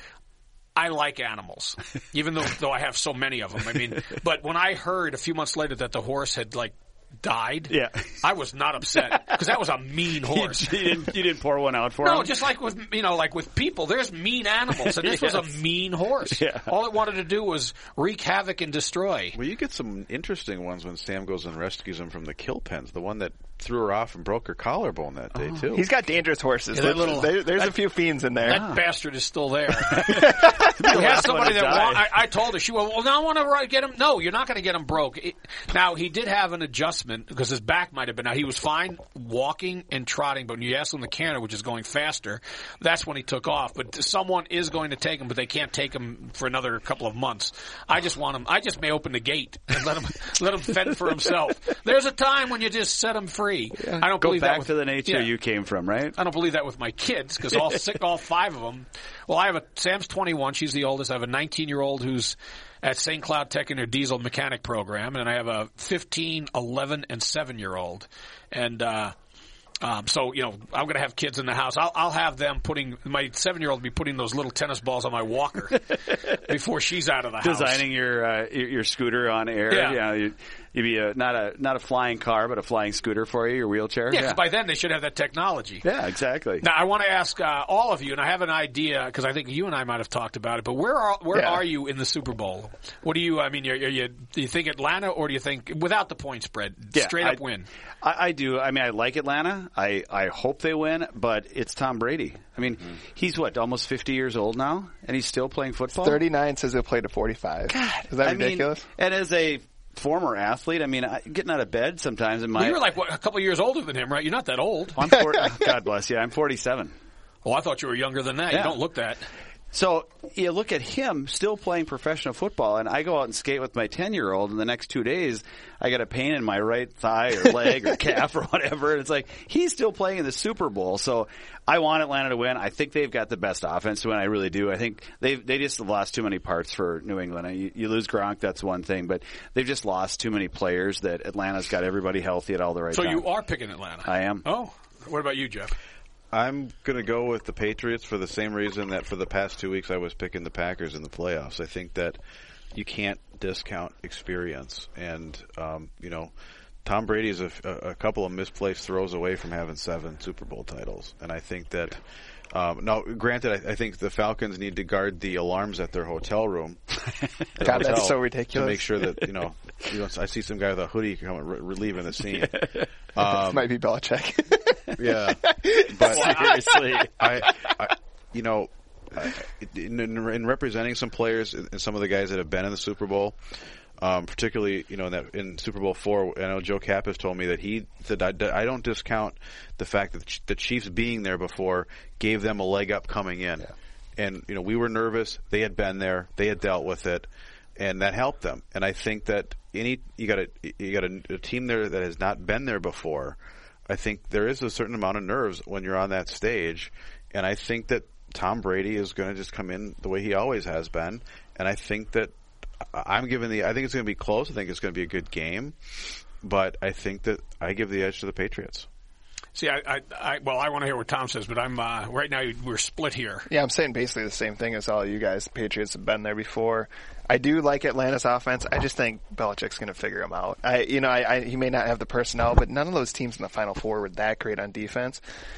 I like animals, even though I have so many of them. I mean, but when I heard a few months later that the horse had died, I was not upset because that was a mean horse. You didn't pour one out for him? No, just like with people, there's mean animals, and this was a mean horse. Yeah. All it wanted to do was wreak havoc and destroy. Well, you get some interesting ones when Sam goes and rescues him from the kill pens. The one that threw her off and broke her collarbone that day too. He's got dangerous horses. There's a few fiends in there. That bastard is still there. We have somebody that I told her. She went, well, now I want to get him. No, you're not going to get him broke. Now, he did have an adjustment because his back might have been. Now, he was fine walking and trotting, but when you ask him the canter, which is going faster, that's when he took off. But someone is going to take him, but they can't take him for another couple of months. I just want him. I just may open the gate and let him fend for himself. There's a time when you just set him free. Yeah. I don't Go believe back that to the nature you came from, right? I don't believe that with my kids because all five of them. Well, I have Sam's 21. She's the oldest. I have a 19-year-old who's at St. Cloud Tech in their diesel mechanic program, and I have a 15, 11, and 7-year-old. And so, I'm going to have kids in the house. I'll have them my 7-year-old be putting those little tennis balls on my walker before she's out of the house. Designing your scooter on air. Yeah. You'd be not a flying car, but a flying scooter for you, your wheelchair. Yeah, because by then they should have that technology. Yeah, exactly. Now, I want to ask all of you, and I have an idea, because I think you and I might have talked about it, but where are you in the Super Bowl? What do you, do you think Atlanta, or do you think, without the point spread, straight up win? I do. I mean, I like Atlanta. I hope they win, but it's Tom Brady. I mean, he's almost 50 years old now, and he's still playing football? 39 says he'll play to 45. God. Is that ridiculous? And as a former athlete, getting out of bed sometimes in my... Well, you're a couple of years older than him, right? You're not that old. God bless you. I'm 47. Oh, I thought you were younger than that. Yeah. You don't look that. So you look at him still playing professional football, and I go out and skate with my 10-year-old, and the next 2 days I got a pain in my right thigh or leg or calf or whatever, and it's like he's still playing in the Super Bowl. So I want Atlanta to win. I think they've got the best offense to win. I really do. I think they just lost too many parts for New England. You lose Gronk, that's one thing, but they've just lost too many players that Atlanta's got everybody healthy at all the right times. So you are picking Atlanta? I am. Oh, what about you, Jeff? I'm going to go with the Patriots for the same reason that for the past 2 weeks I was picking the Packers in the playoffs. I think that you can't discount experience. And, Tom Brady is a couple of misplaced throws away from having 7 Super Bowl titles. And I think that, now, granted, I think the Falcons need to guard the alarms at their hotel room. God, that's so ridiculous. To make sure that, I see some guy with a hoodie coming, relieving the scene. This might be Belichick. Yeah, but Seriously. In representing some players and some of the guys that have been in the Super Bowl, particularly in Super Bowl IV, I know Joe Kapp has told me that he said I don't discount the fact that the Chiefs being there before gave them a leg up coming in, and we were nervous. They had been there, they had dealt with it, and that helped them. And I think that you got a team there that has not been there before. I think there is a certain amount of nerves when you're on that stage, and I think that Tom Brady is going to just come in the way he always has been, and I think that I think it's going to be close. I think it's going to be a good game, but I think that I give the edge to the Patriots. See, I want to hear what Tom says, but I'm right now we're split here. Yeah, I'm saying basically the same thing as all you guys. Patriots have been there before. I do like Atlanta's offense. I just think Belichick's going to figure them out. He may not have the personnel, but none of those teams in the Final Four were that great on defense.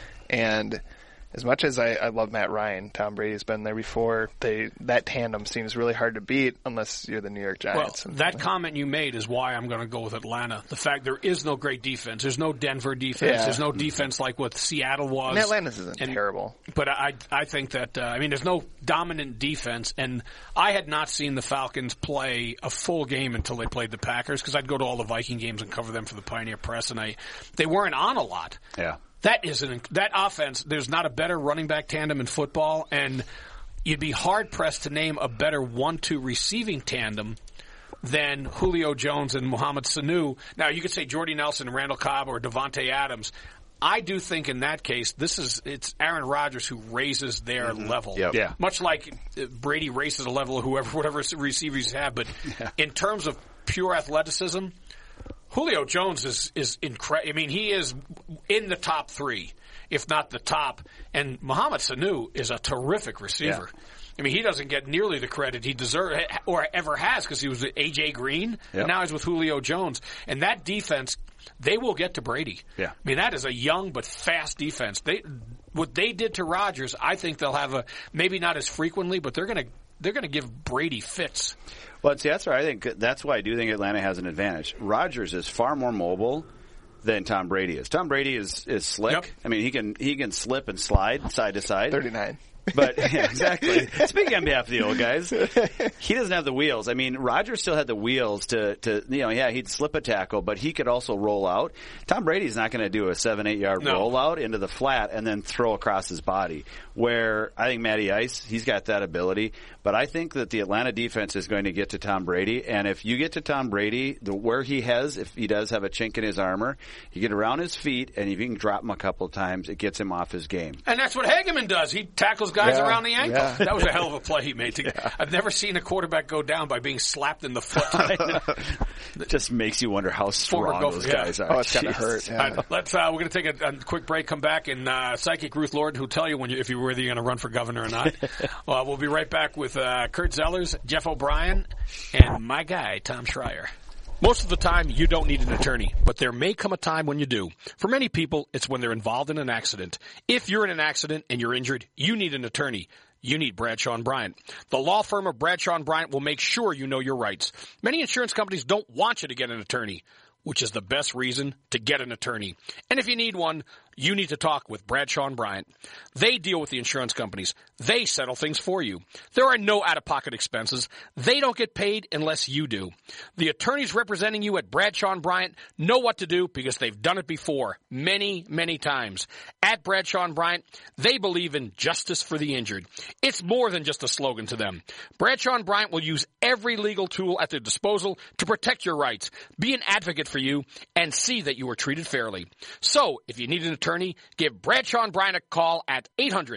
And as much as I love Matt Ryan, Tom Brady's been there before. That tandem seems really hard to beat unless you're the New York Giants. Well, that comment you made is why I'm going to go with Atlanta. The fact there is no great defense. There's no Denver defense. Yeah. There's no defense like what Seattle was. And Atlanta's isn't terrible. But I think that, there's no dominant defense. And I had not seen the Falcons play a full game until they played the Packers, because I'd go to all the Viking games and cover them for the Pioneer Press, and they weren't on a lot. Yeah. That offense, there's not a better running back tandem in football, and you'd be hard-pressed to name a better 1-2 receiving tandem than Julio Jones and Mohamed Sanu. Now, you could say Jordy Nelson, Randall Cobb, or Devontae Adams. I do think in that case, it's Aaron Rodgers who raises their level. Yep. Yeah. Much like Brady raises the level of whatever receivers you have. But in terms of pure athleticism, Julio Jones is incredible. I mean, he is in the top three, if not the top. And Mohamed Sanu is a terrific receiver. Yeah. I mean, he doesn't get nearly the credit he deserves or ever has, because he was with A.J. Green, and now he's with Julio Jones. And that defense, they will get to Brady. Yeah. I mean, that is a young but fast defense. What they did to Rodgers, I think they'll have maybe not as frequently, but they're going to give Brady fits. Well, see, that's right. I think that's why I do think Atlanta has an advantage. Rodgers is far more mobile than Tom Brady is. Tom Brady is slick. Yep. I mean, he can slip and slide side to side. 39. But yeah, exactly. Speaking on behalf of the old guys, he doesn't have the wheels. I mean, Rodgers still had the wheels to he'd slip a tackle, but he could also roll out. Tom Brady's not going to do a 7-8 yard rollout into the flat and then throw across his body. Where I think Matty Ice, he's got that ability. But I think that the Atlanta defense is going to get to Tom Brady. And if you get to Tom Brady, where he has, if he does have a chink in his armor, you get around his feet, and if you can drop him a couple of times, it gets him off his game. And that's what Hageman does. He tackles guys around the ankle. Yeah. That was a hell of a play he made. I've never seen a quarterback go down by being slapped in the foot. It just makes you wonder how strong those guys are. Oh, it's going to hurt. Yeah. We're going to take a quick break, come back, and Psychic Ruth Lord, who'll tell you if you're whether you're going to run for governor or not. We'll be right back with Kurt Zellers, Jeff O'Brien, and my guy, Tom Schreier. Most of the time, you don't need an attorney, but there may come a time when you do. For many people, it's when they're involved in an accident. If you're in an accident and you're injured, you need an attorney. You need Bradshaw and Bryant. The law firm of Bradshaw and Bryant will make sure you know your rights. Many insurance companies don't want you to get an attorney, which is the best reason to get an attorney. And if you need one, you need to talk with Bradshaw and Bryant. They deal with the insurance companies. They settle things for you. There are no out-of-pocket expenses. They don't get paid unless you do. The attorneys representing you at Bradshaw and Bryant know what to do because they've done it before many, many times. At Bradshaw and Bryant, they believe in justice for the injured. It's more than just a slogan to them. Bradshaw and Bryant will use every legal tool at their disposal to protect your rights, be an advocate for you, and see that you are treated fairly. So, if you need an attorney, give Bradshaw and Bryant a call at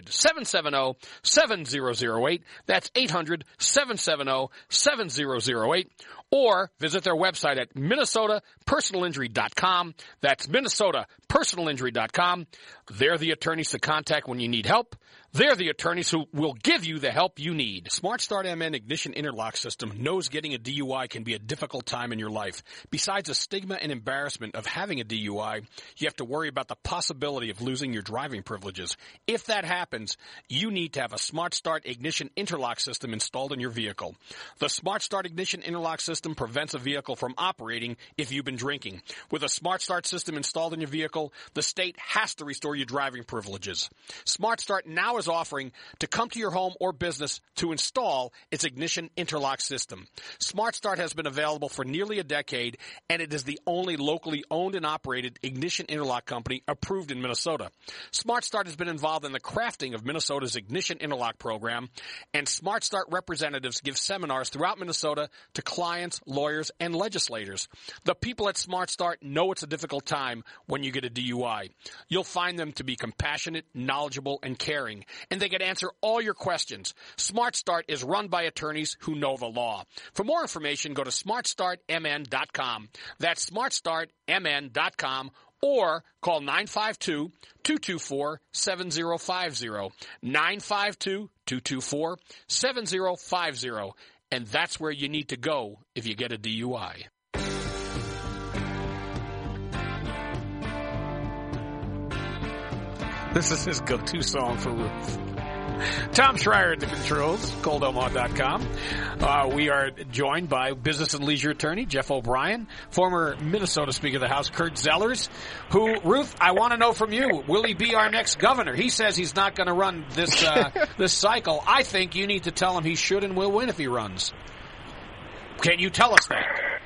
800-770-7008. That's 800-770-7008. Or visit their website at MinnesotaPersonalInjury.com. That's MinnesotaPersonalInjury.com. They're the attorneys to contact when you need help. They're the attorneys who will give you the help you need. Smart Start MN Ignition Interlock System knows getting a DUI can be a difficult time in your life. Besides the stigma and embarrassment of having a DUI, you have to worry about the possibility possibility of losing your driving privileges. If that happens, you need to have a Smart Start ignition interlock system installed in your vehicle. The Smart Start ignition interlock system prevents a vehicle from operating if you've been drinking. With a Smart Start system installed in your vehicle, the state has to restore your driving privileges. Smart Start now is offering to come to your home or business to install its ignition interlock system. Smart Start has been available for nearly a decade, and it is the only locally owned and operated ignition interlock company approved in Minnesota. Smart Start has been involved in the crafting of Minnesota's ignition interlock program, and Smart Start representatives give seminars throughout Minnesota to clients, lawyers, and legislators. The people at Smart Start know it's a difficult time when you get a DUI. You'll find them to be compassionate, knowledgeable, and caring, and they can answer all your questions. Smart Start is run by attorneys who know the law. For more information, go to smartstartmn.com. That's smartstartmn.com, or call 952-224-7050. 952-224-7050. And that's where you need to go if you get a DUI. This is his go-to song for Ruth. Tom Schreier at the controls, coldomaha.com. We are joined by business and leisure attorney Jeff O'Brien, former Minnesota Speaker of the House Kurt Zellers, who, Ruth, I want to know from you, will he be our next governor? He says he's not going to run this this cycle. I think you need to tell him he should and will win if he runs. Can you tell us that?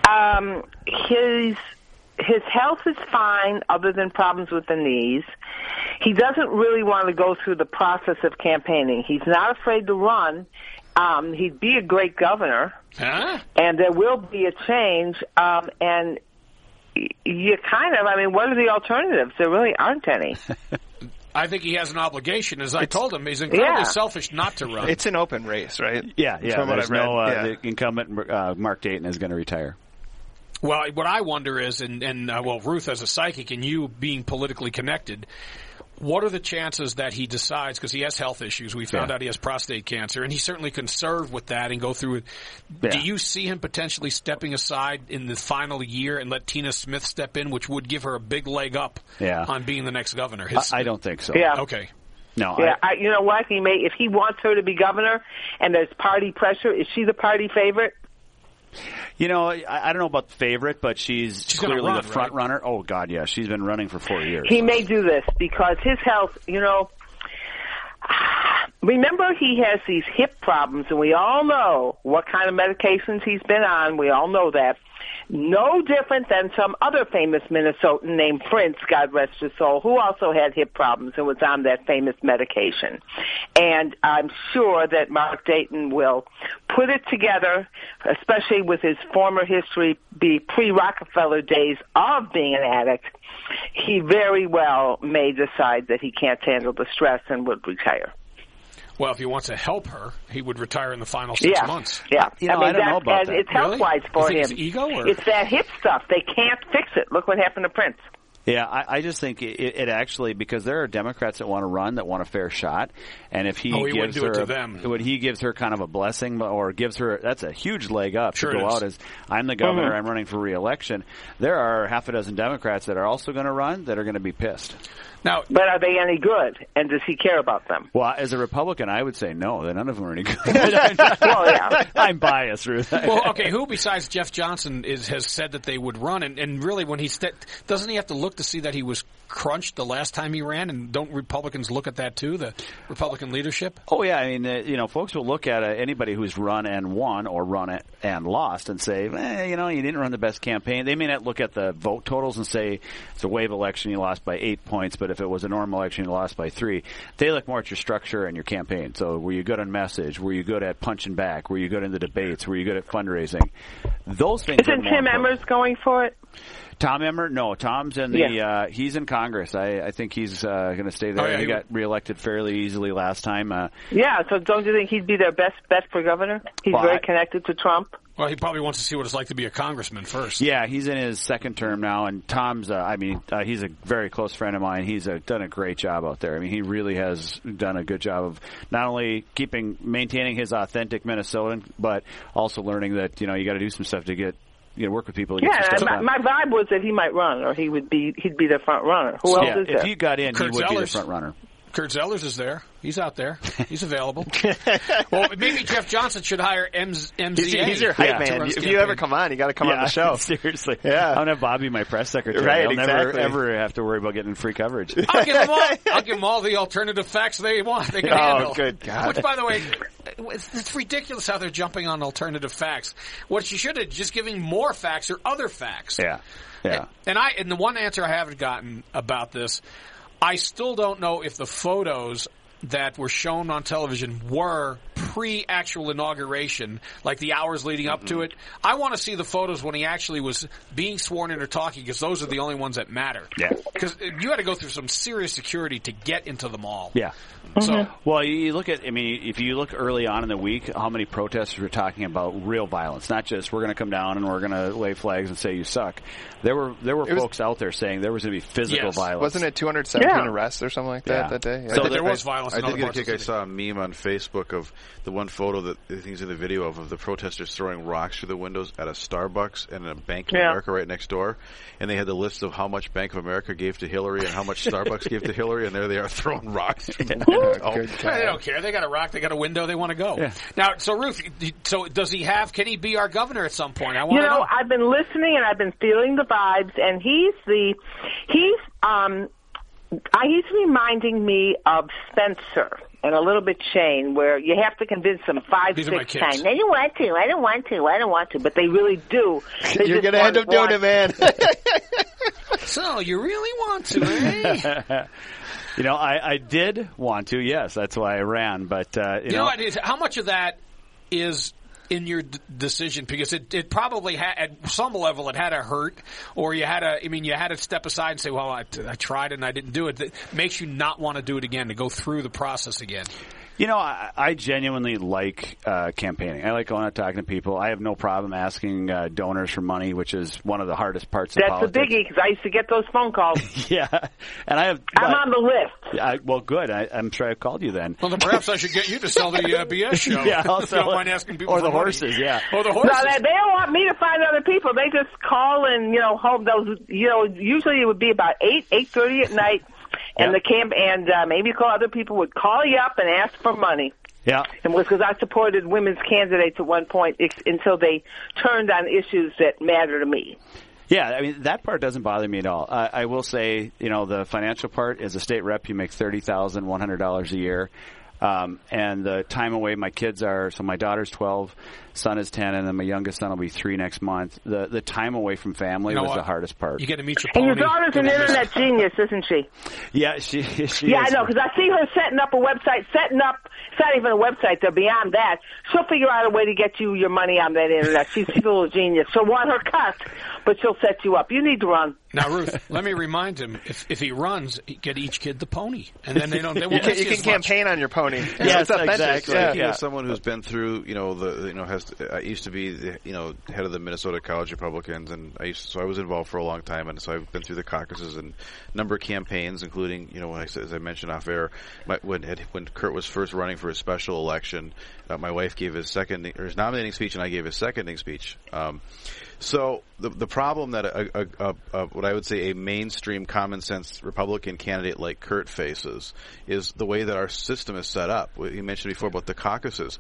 His health is fine other than problems with the knees. He doesn't really want to go through the process of campaigning. He's not afraid to run. He'd be a great governor. Huh? And there will be a change. And you what are the alternatives? There really aren't any. I think he has an obligation. As I told him, he's incredibly selfish not to run. It's an open race, right? Yeah. From what I've read. The incumbent, Mark Dayton, is going to retire. Well, what I wonder is, Ruth as a psychic and you being politically connected, what are the chances that he decides, because he has health issues, we found out he has prostate cancer, and he certainly can serve with that and go through it. Yeah. Do you see him potentially stepping aside in the final year and let Tina Smith step in, which would give her a big leg up on being the next governor? I don't think so. Yeah. Okay. No. Yeah, you know what? If he wants her to be governor and there's party pressure, is she the party favorite? I don't know about the favorite, but she's clearly the front runner. Oh, God, yeah. She's been running for 4 years. He may do this because his health, remember he has these hip problems, and we all know what kind of medications he's been on. We all know that. No different than some other famous Minnesotan named Prince, God rest his soul, who also had hip problems and was on that famous medication. And I'm sure that Mark Dayton will put it together, especially with his former history, the pre-Rockefeller days of being an addict. He very well may decide that he can't handle the stress and would retire. Well, if he wants to help her, he would retire in the final 6 months. Yeah, I don't know about that. It's health-wise for him. It's ego, or? It's that hip stuff. They can't fix it. Look what happened to Prince. Yeah, I just think it actually, because there are Democrats that want to run, that want a fair shot, and if he gives her, it to them. When he gives her kind of a blessing, or gives her, that's a huge leg up to go out as, I'm the governor, I'm running for re-election. There are half a dozen Democrats that are also going to run that are going to be pissed. Now, but are they any good? And does he care about them? Well, as a Republican, I would say no. None of them are any good. Well, yeah. I'm biased, Ruth. Well, okay, who besides Jeff Johnson has said that they would run? And really, when doesn't he have to look to see that he was crunched the last time he ran? And don't Republicans look at that too, the Republican leadership? Oh, yeah. I mean, folks will look at anybody who's run and won or run it and lost and say, you didn't run the best campaign. They may not look at the vote totals and say it's a wave election, you lost by 8 points, but if it was a normal election, you lost by 3. They look more at your structure and your campaign. So were you good on message? Were you good at punching back? Were you good in the debates? Were you good at fundraising? Those things. Isn't Tim Emmers going for it? Tom Emmer? No, Tom's in the. He's in Congress. I think he's going to stay there. He got reelected fairly easily last time. So don't you think he'd be their best bet for governor? He's very connected to Trump. Well, he probably wants to see what it's like to be a congressman first. Yeah, he's in his second term now, and Tom's, he's a very close friend of mine. He's done a great job out there. I mean, he really has done a good job of not only maintaining his authentic Minnesotan, but also learning that, you got to do some stuff to get work with people. To get Yeah, some stuff my vibe was that he might run, or he'd be the front runner. Who else is there? If he got in, Kurt he would be the Zellers. front runner. Kurt Zellers is there. He's out there. He's available. Well, maybe Jeff Johnson should hire MZA. He's your hype to man. run his If you ever campaign. come on, you got to come on the show. Seriously. Yeah. I'm going to have Bobby my press secretary. Right, I'll never, exactly. ever have to worry about getting free coverage. I'll give them all the alternative facts they want. They can handle. Good God. Which, by the way, it's ridiculous how they're jumping on alternative facts. What you should have just giving more facts or other facts. Yeah. And the one answer I haven't gotten about this, I still don't know if the photos that were shown on television were pre-actual inauguration, like the hours leading up to it. I want to see the photos when he actually was being sworn in or talking, because those are the only ones that matter. Yeah. Because you had to go through some serious security to get into the mall. Yeah. So, Well, you look at, if you look early on in the week, how many protesters were talking about real violence, not just we're going to come down and we're going to wave flags and say you suck. There were folks out there saying there was going to be physical violence. Wasn't it 217 arrests or something like that day? So there was violence. I in did other get a parts of kick. I the city. saw a meme on Facebook of the one photo that I think is in the video of the protesters throwing rocks through the windows at a Starbucks and a Bank of America right next door, and they had the list of how much Bank of America gave to Hillary and how much Starbucks gave to Hillary, and there they are throwing rocks through the window. They don't care. They got a rock. They got a window. They want to go. Yeah. Now, so Ruth, can he be our governor at some point? I want to know. I've been listening and I've been feeling the vibes, and he's reminding me of Spencer and a little bit Shane, where you have to convince them 5, These are my 6 kids. times. I don't want to, but they really do. You're going to end up doing it, man. So you really want to, eh? I did want to, yes. That's why I ran. But, how much of that is in your decision? Because it probably had, at some level, it had to hurt, or you had to step aside and say, well, I tried and I didn't do it. That makes you not want to do it again, to go through the process again. I genuinely like campaigning. I like going out talking to people. I have no problem asking donors for money, which is one of the hardest parts of politics. That's a biggie, because I used to get those phone calls. Yeah. And I'm on the list. Well, good. I'm sure I called you then. Well, then perhaps I should get you to sell the BS show. Yeah, if you don't mind asking people or for the money. horses, yeah. Or the horses. No, they don't want me to find other people. They just call and, home those, usually it would be about 8:30 at night. And maybe other people would call you up and ask for money. Yeah. And because I supported women's candidates at one point until they turned on issues that matter to me. Yeah, that part doesn't bother me at all. I will say, the financial part, as a state rep, you make $30,100 a year. And the time away my kids are, so my daughter's 12, son is 10, and then my youngest son will be 3 next month. The time away from family was the hardest part. You get to meet your pony. And your daughter's an internet genius, isn't she? Yeah, she is. Yeah, I know, because I see her setting up a website, it's not even a website, they're beyond that. She'll figure out a way to get you your money on that internet. She's a little genius. She'll want her cut, but she'll set you up. You need to run. Now, Ruth, let me remind him, if he runs, get each kid the pony. And then they won't miss you can campaign on your pony. Yes, It's authentic. exactly. Yeah. As someone who's been through, I used to be, head of the Minnesota College Republicans, and so I was involved for a long time, and so I've been through the caucuses and a number of campaigns, including, as I mentioned off air, when Kurt was first running for a special election, my wife gave his nominating speech, and I gave his seconding speech. So the problem that what I would say a mainstream common sense Republican candidate like Kurt faces is the way that our system is set up. You mentioned before about the caucuses.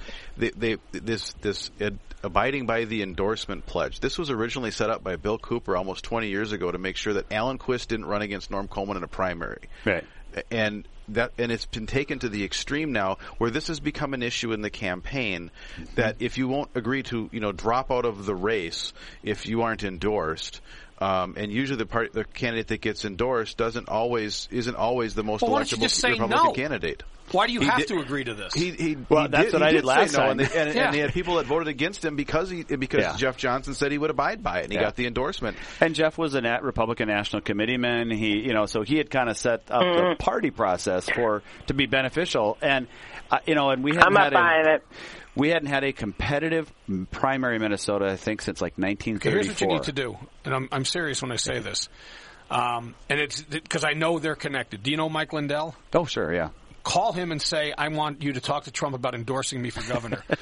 This abiding by the endorsement pledge. This was originally set up by Bill Cooper almost 20 years ago to make sure that Alan Quist didn't run against Norm Coleman in a primary. Right. And it's been taken to the extreme now, where this has become an issue in the campaign. That if you won't agree to, drop out of the race if you aren't endorsed, and usually the candidate that gets endorsed isn't always the most electable Republican candidate. Why do you have to agree to this? That's what I did last time. And they had people that voted against him because Jeff Johnson said he would abide by it, and he got the endorsement. And Jeff was a Republican National Committeeman. So he had kind of set up the party process to be beneficial. And and we hadn't buying it. We hadn't had a competitive primary in Minnesota, I think, since like 1934. Here's what you need to do, and I'm serious when I say this, and it's because I know they're connected. Do you know Mike Lindell? Oh, sure, yeah. Call him and say, I want you to talk to Trump about endorsing me for governor.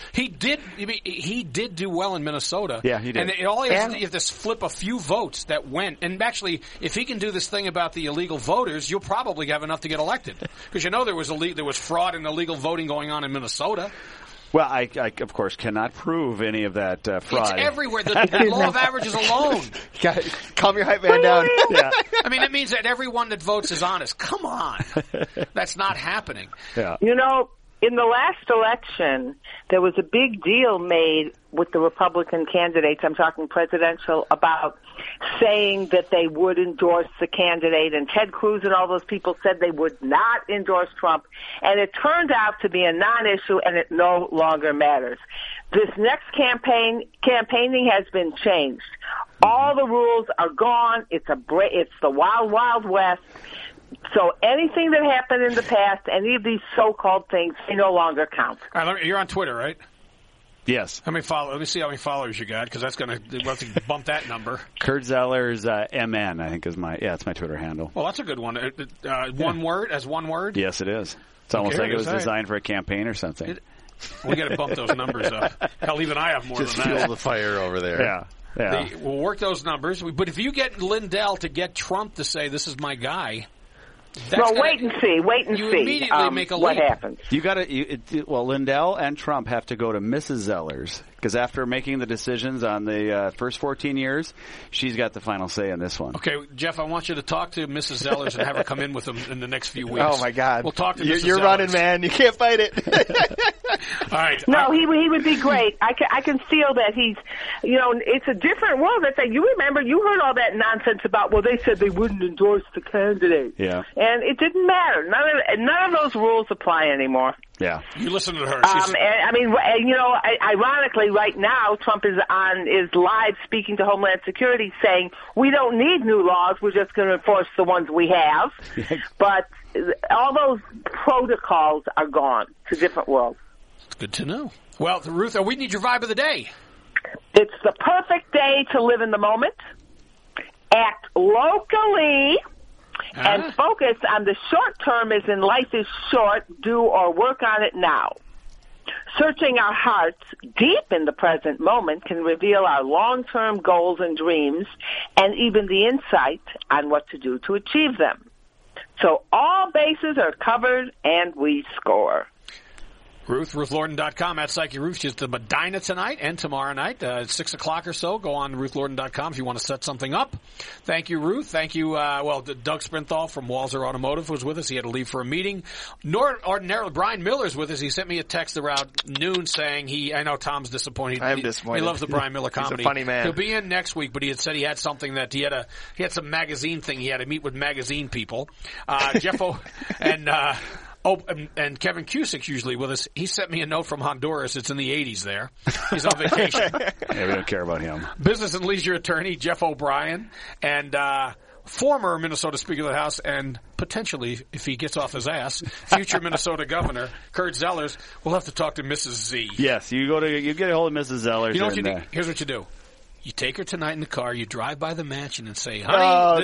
He did do well in Minnesota. Yeah, he did. And all he has to do is just flip a few votes that went. And actually, if he can do this thing about the illegal voters, you'll probably have enough to get elected. Because there was fraud and illegal voting going on in Minnesota. Well, I of course cannot prove any of that fraud. It's everywhere. The law of averages alone. Calm your hype man down. Yeah. I mean, it means that everyone that votes is honest. Come on. That's not happening. Yeah. In the last election, there was a big deal made with the Republican candidates, I'm talking presidential, about saying that they would endorse the candidate, and Ted Cruz and all those people said they would not endorse Trump, and it turned out to be a non-issue, and it no longer matters. This next campaigning has been changed. All the rules are gone. It's the wild, wild west. So anything that happened in the past, any of these so-called things, they no longer count. All right, you're on Twitter, right? Yes. Let me see how many followers you got, because that's going to bump that number. Kurt Zeller's MN, I think, is it's my Twitter handle. Well, that's a good one. One word? Yes, it is. It's almost like it was designed for a campaign or something. We got to bump those numbers up. Hell, even I have more Just than that. fuel the fire over there. Yeah. We'll work those numbers. But if you get Lindell to get Trump to say, this is my guy... wait and see. You immediately make a leap. What happens? You got to. Lindell and Trump have to go to Mrs. Zellers, because after making the decisions on the first 14 years, she's got the final say in this one. Okay, Jeff, I want you to talk to Mrs. Zellers and have her come in with them in the next few weeks. Oh my God! We'll talk to Mrs. You're Zellers. running, man. You can't fight it. All right. No, he would be great. I can feel that he's, it's a different world. You heard all that nonsense about, well, they said they wouldn't endorse the candidate. Yeah. And it didn't matter. None of those rules apply anymore. Yeah. You listen to her. Ironically, right now, Trump is live speaking to Homeland Security saying, we don't need new laws, we're just going to enforce the ones we have. But all those protocols are gone. It's a different world. Good to know. Well, Ruth, we need your vibe of the day. It's the perfect day to live in the moment, act locally, and focus on the short term as in life is short, do or work on it now. Searching our hearts deep in the present moment can reveal our long-term goals and dreams and even the insight on what to do to achieve them. So all bases are covered and we score. RuthLorden.com, at Psyche Ruth. She's at Medina tonight and tomorrow night at 6 o'clock or so. Go on to RuthLorden.com if you want to set something up. Thank you, Ruth. Thank you. Doug Sprinthal from Walzer Automotive was with us. He had to leave for a meeting. Ordinarily, Brian Miller's with us. He sent me a text around noon saying I know Tom's disappointed. I am disappointed. He loves the Brian Miller comedy. He's a funny man. He'll be in next week, but he had said he had something that he had some magazine thing. He had to meet with magazine people. Jeff and Kevin Cusick's usually with us. He sent me a note from Honduras. It's in the 80s there. He's on vacation. Yeah, we don't care about him. Business and leisure attorney Jeff O'Brien and former Minnesota Speaker of the House and potentially, if he gets off his ass, future Minnesota Governor Kurt Zellers. We'll have to talk to Mrs. Z. Yes, you get a hold of Mrs. Zellers. You know what you do? Here's what you do. You take her tonight in the car, you drive by the mansion and say, honey,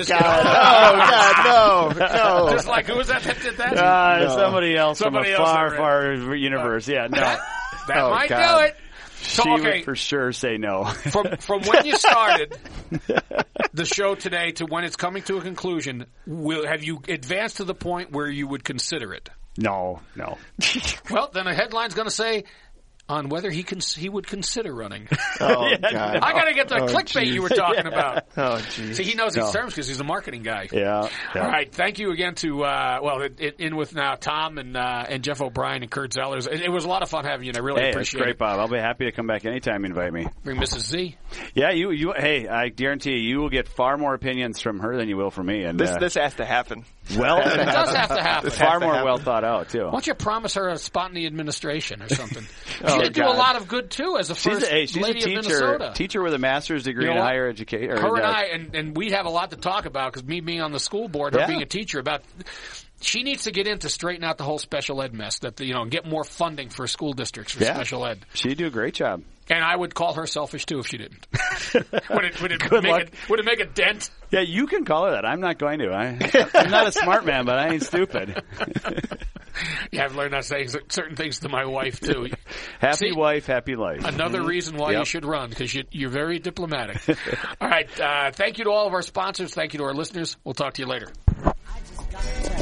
no. Just like, who was that did that? Somebody else from a far, over far universe. Yeah, no. That might do it. So, she would for sure say no. From when you started the show today to when it's coming to a conclusion, have you advanced to the point where you would consider it? No. Well, then a headline's going to say, on whether he would consider running. Oh, God. I got to get the clickbait you were talking about. Oh, jeez. See, he knows these terms because he's a marketing guy. Yeah. All right. Thank you again to, in with now Tom and Jeff O'Brien and Kurt Zellers. It was a lot of fun having you, and I really appreciate it. Great, Bob. I'll be happy to come back anytime you invite me. Bring Mrs. Z. Yeah, hey, I guarantee you will get far more opinions from her than you will from me. And this has to happen. Well, it does have to happen. Far more well thought out, too. Why don't you promise her a spot in the administration or something? She'd do a lot of good, too, as she's lady of Minnesota. Teacher with a master's degree in higher education. Her and we have a lot to talk about because me being on the school board, her being a teacher, about she needs to get in to straighten out the whole special ed mess, get more funding for school districts for special ed. She'd do a great job. And I would call her selfish, too, if she didn't. Would it make a dent? Yeah, you can call her that. I'm not going to. I'm not a smart man, but I ain't stupid. Yeah, I've learned not to say certain things to my wife, too. Happy wife, happy life. Another reason why you should run, because you're very diplomatic. All right. Thank you to all of our sponsors. Thank you to our listeners. We'll talk to you later.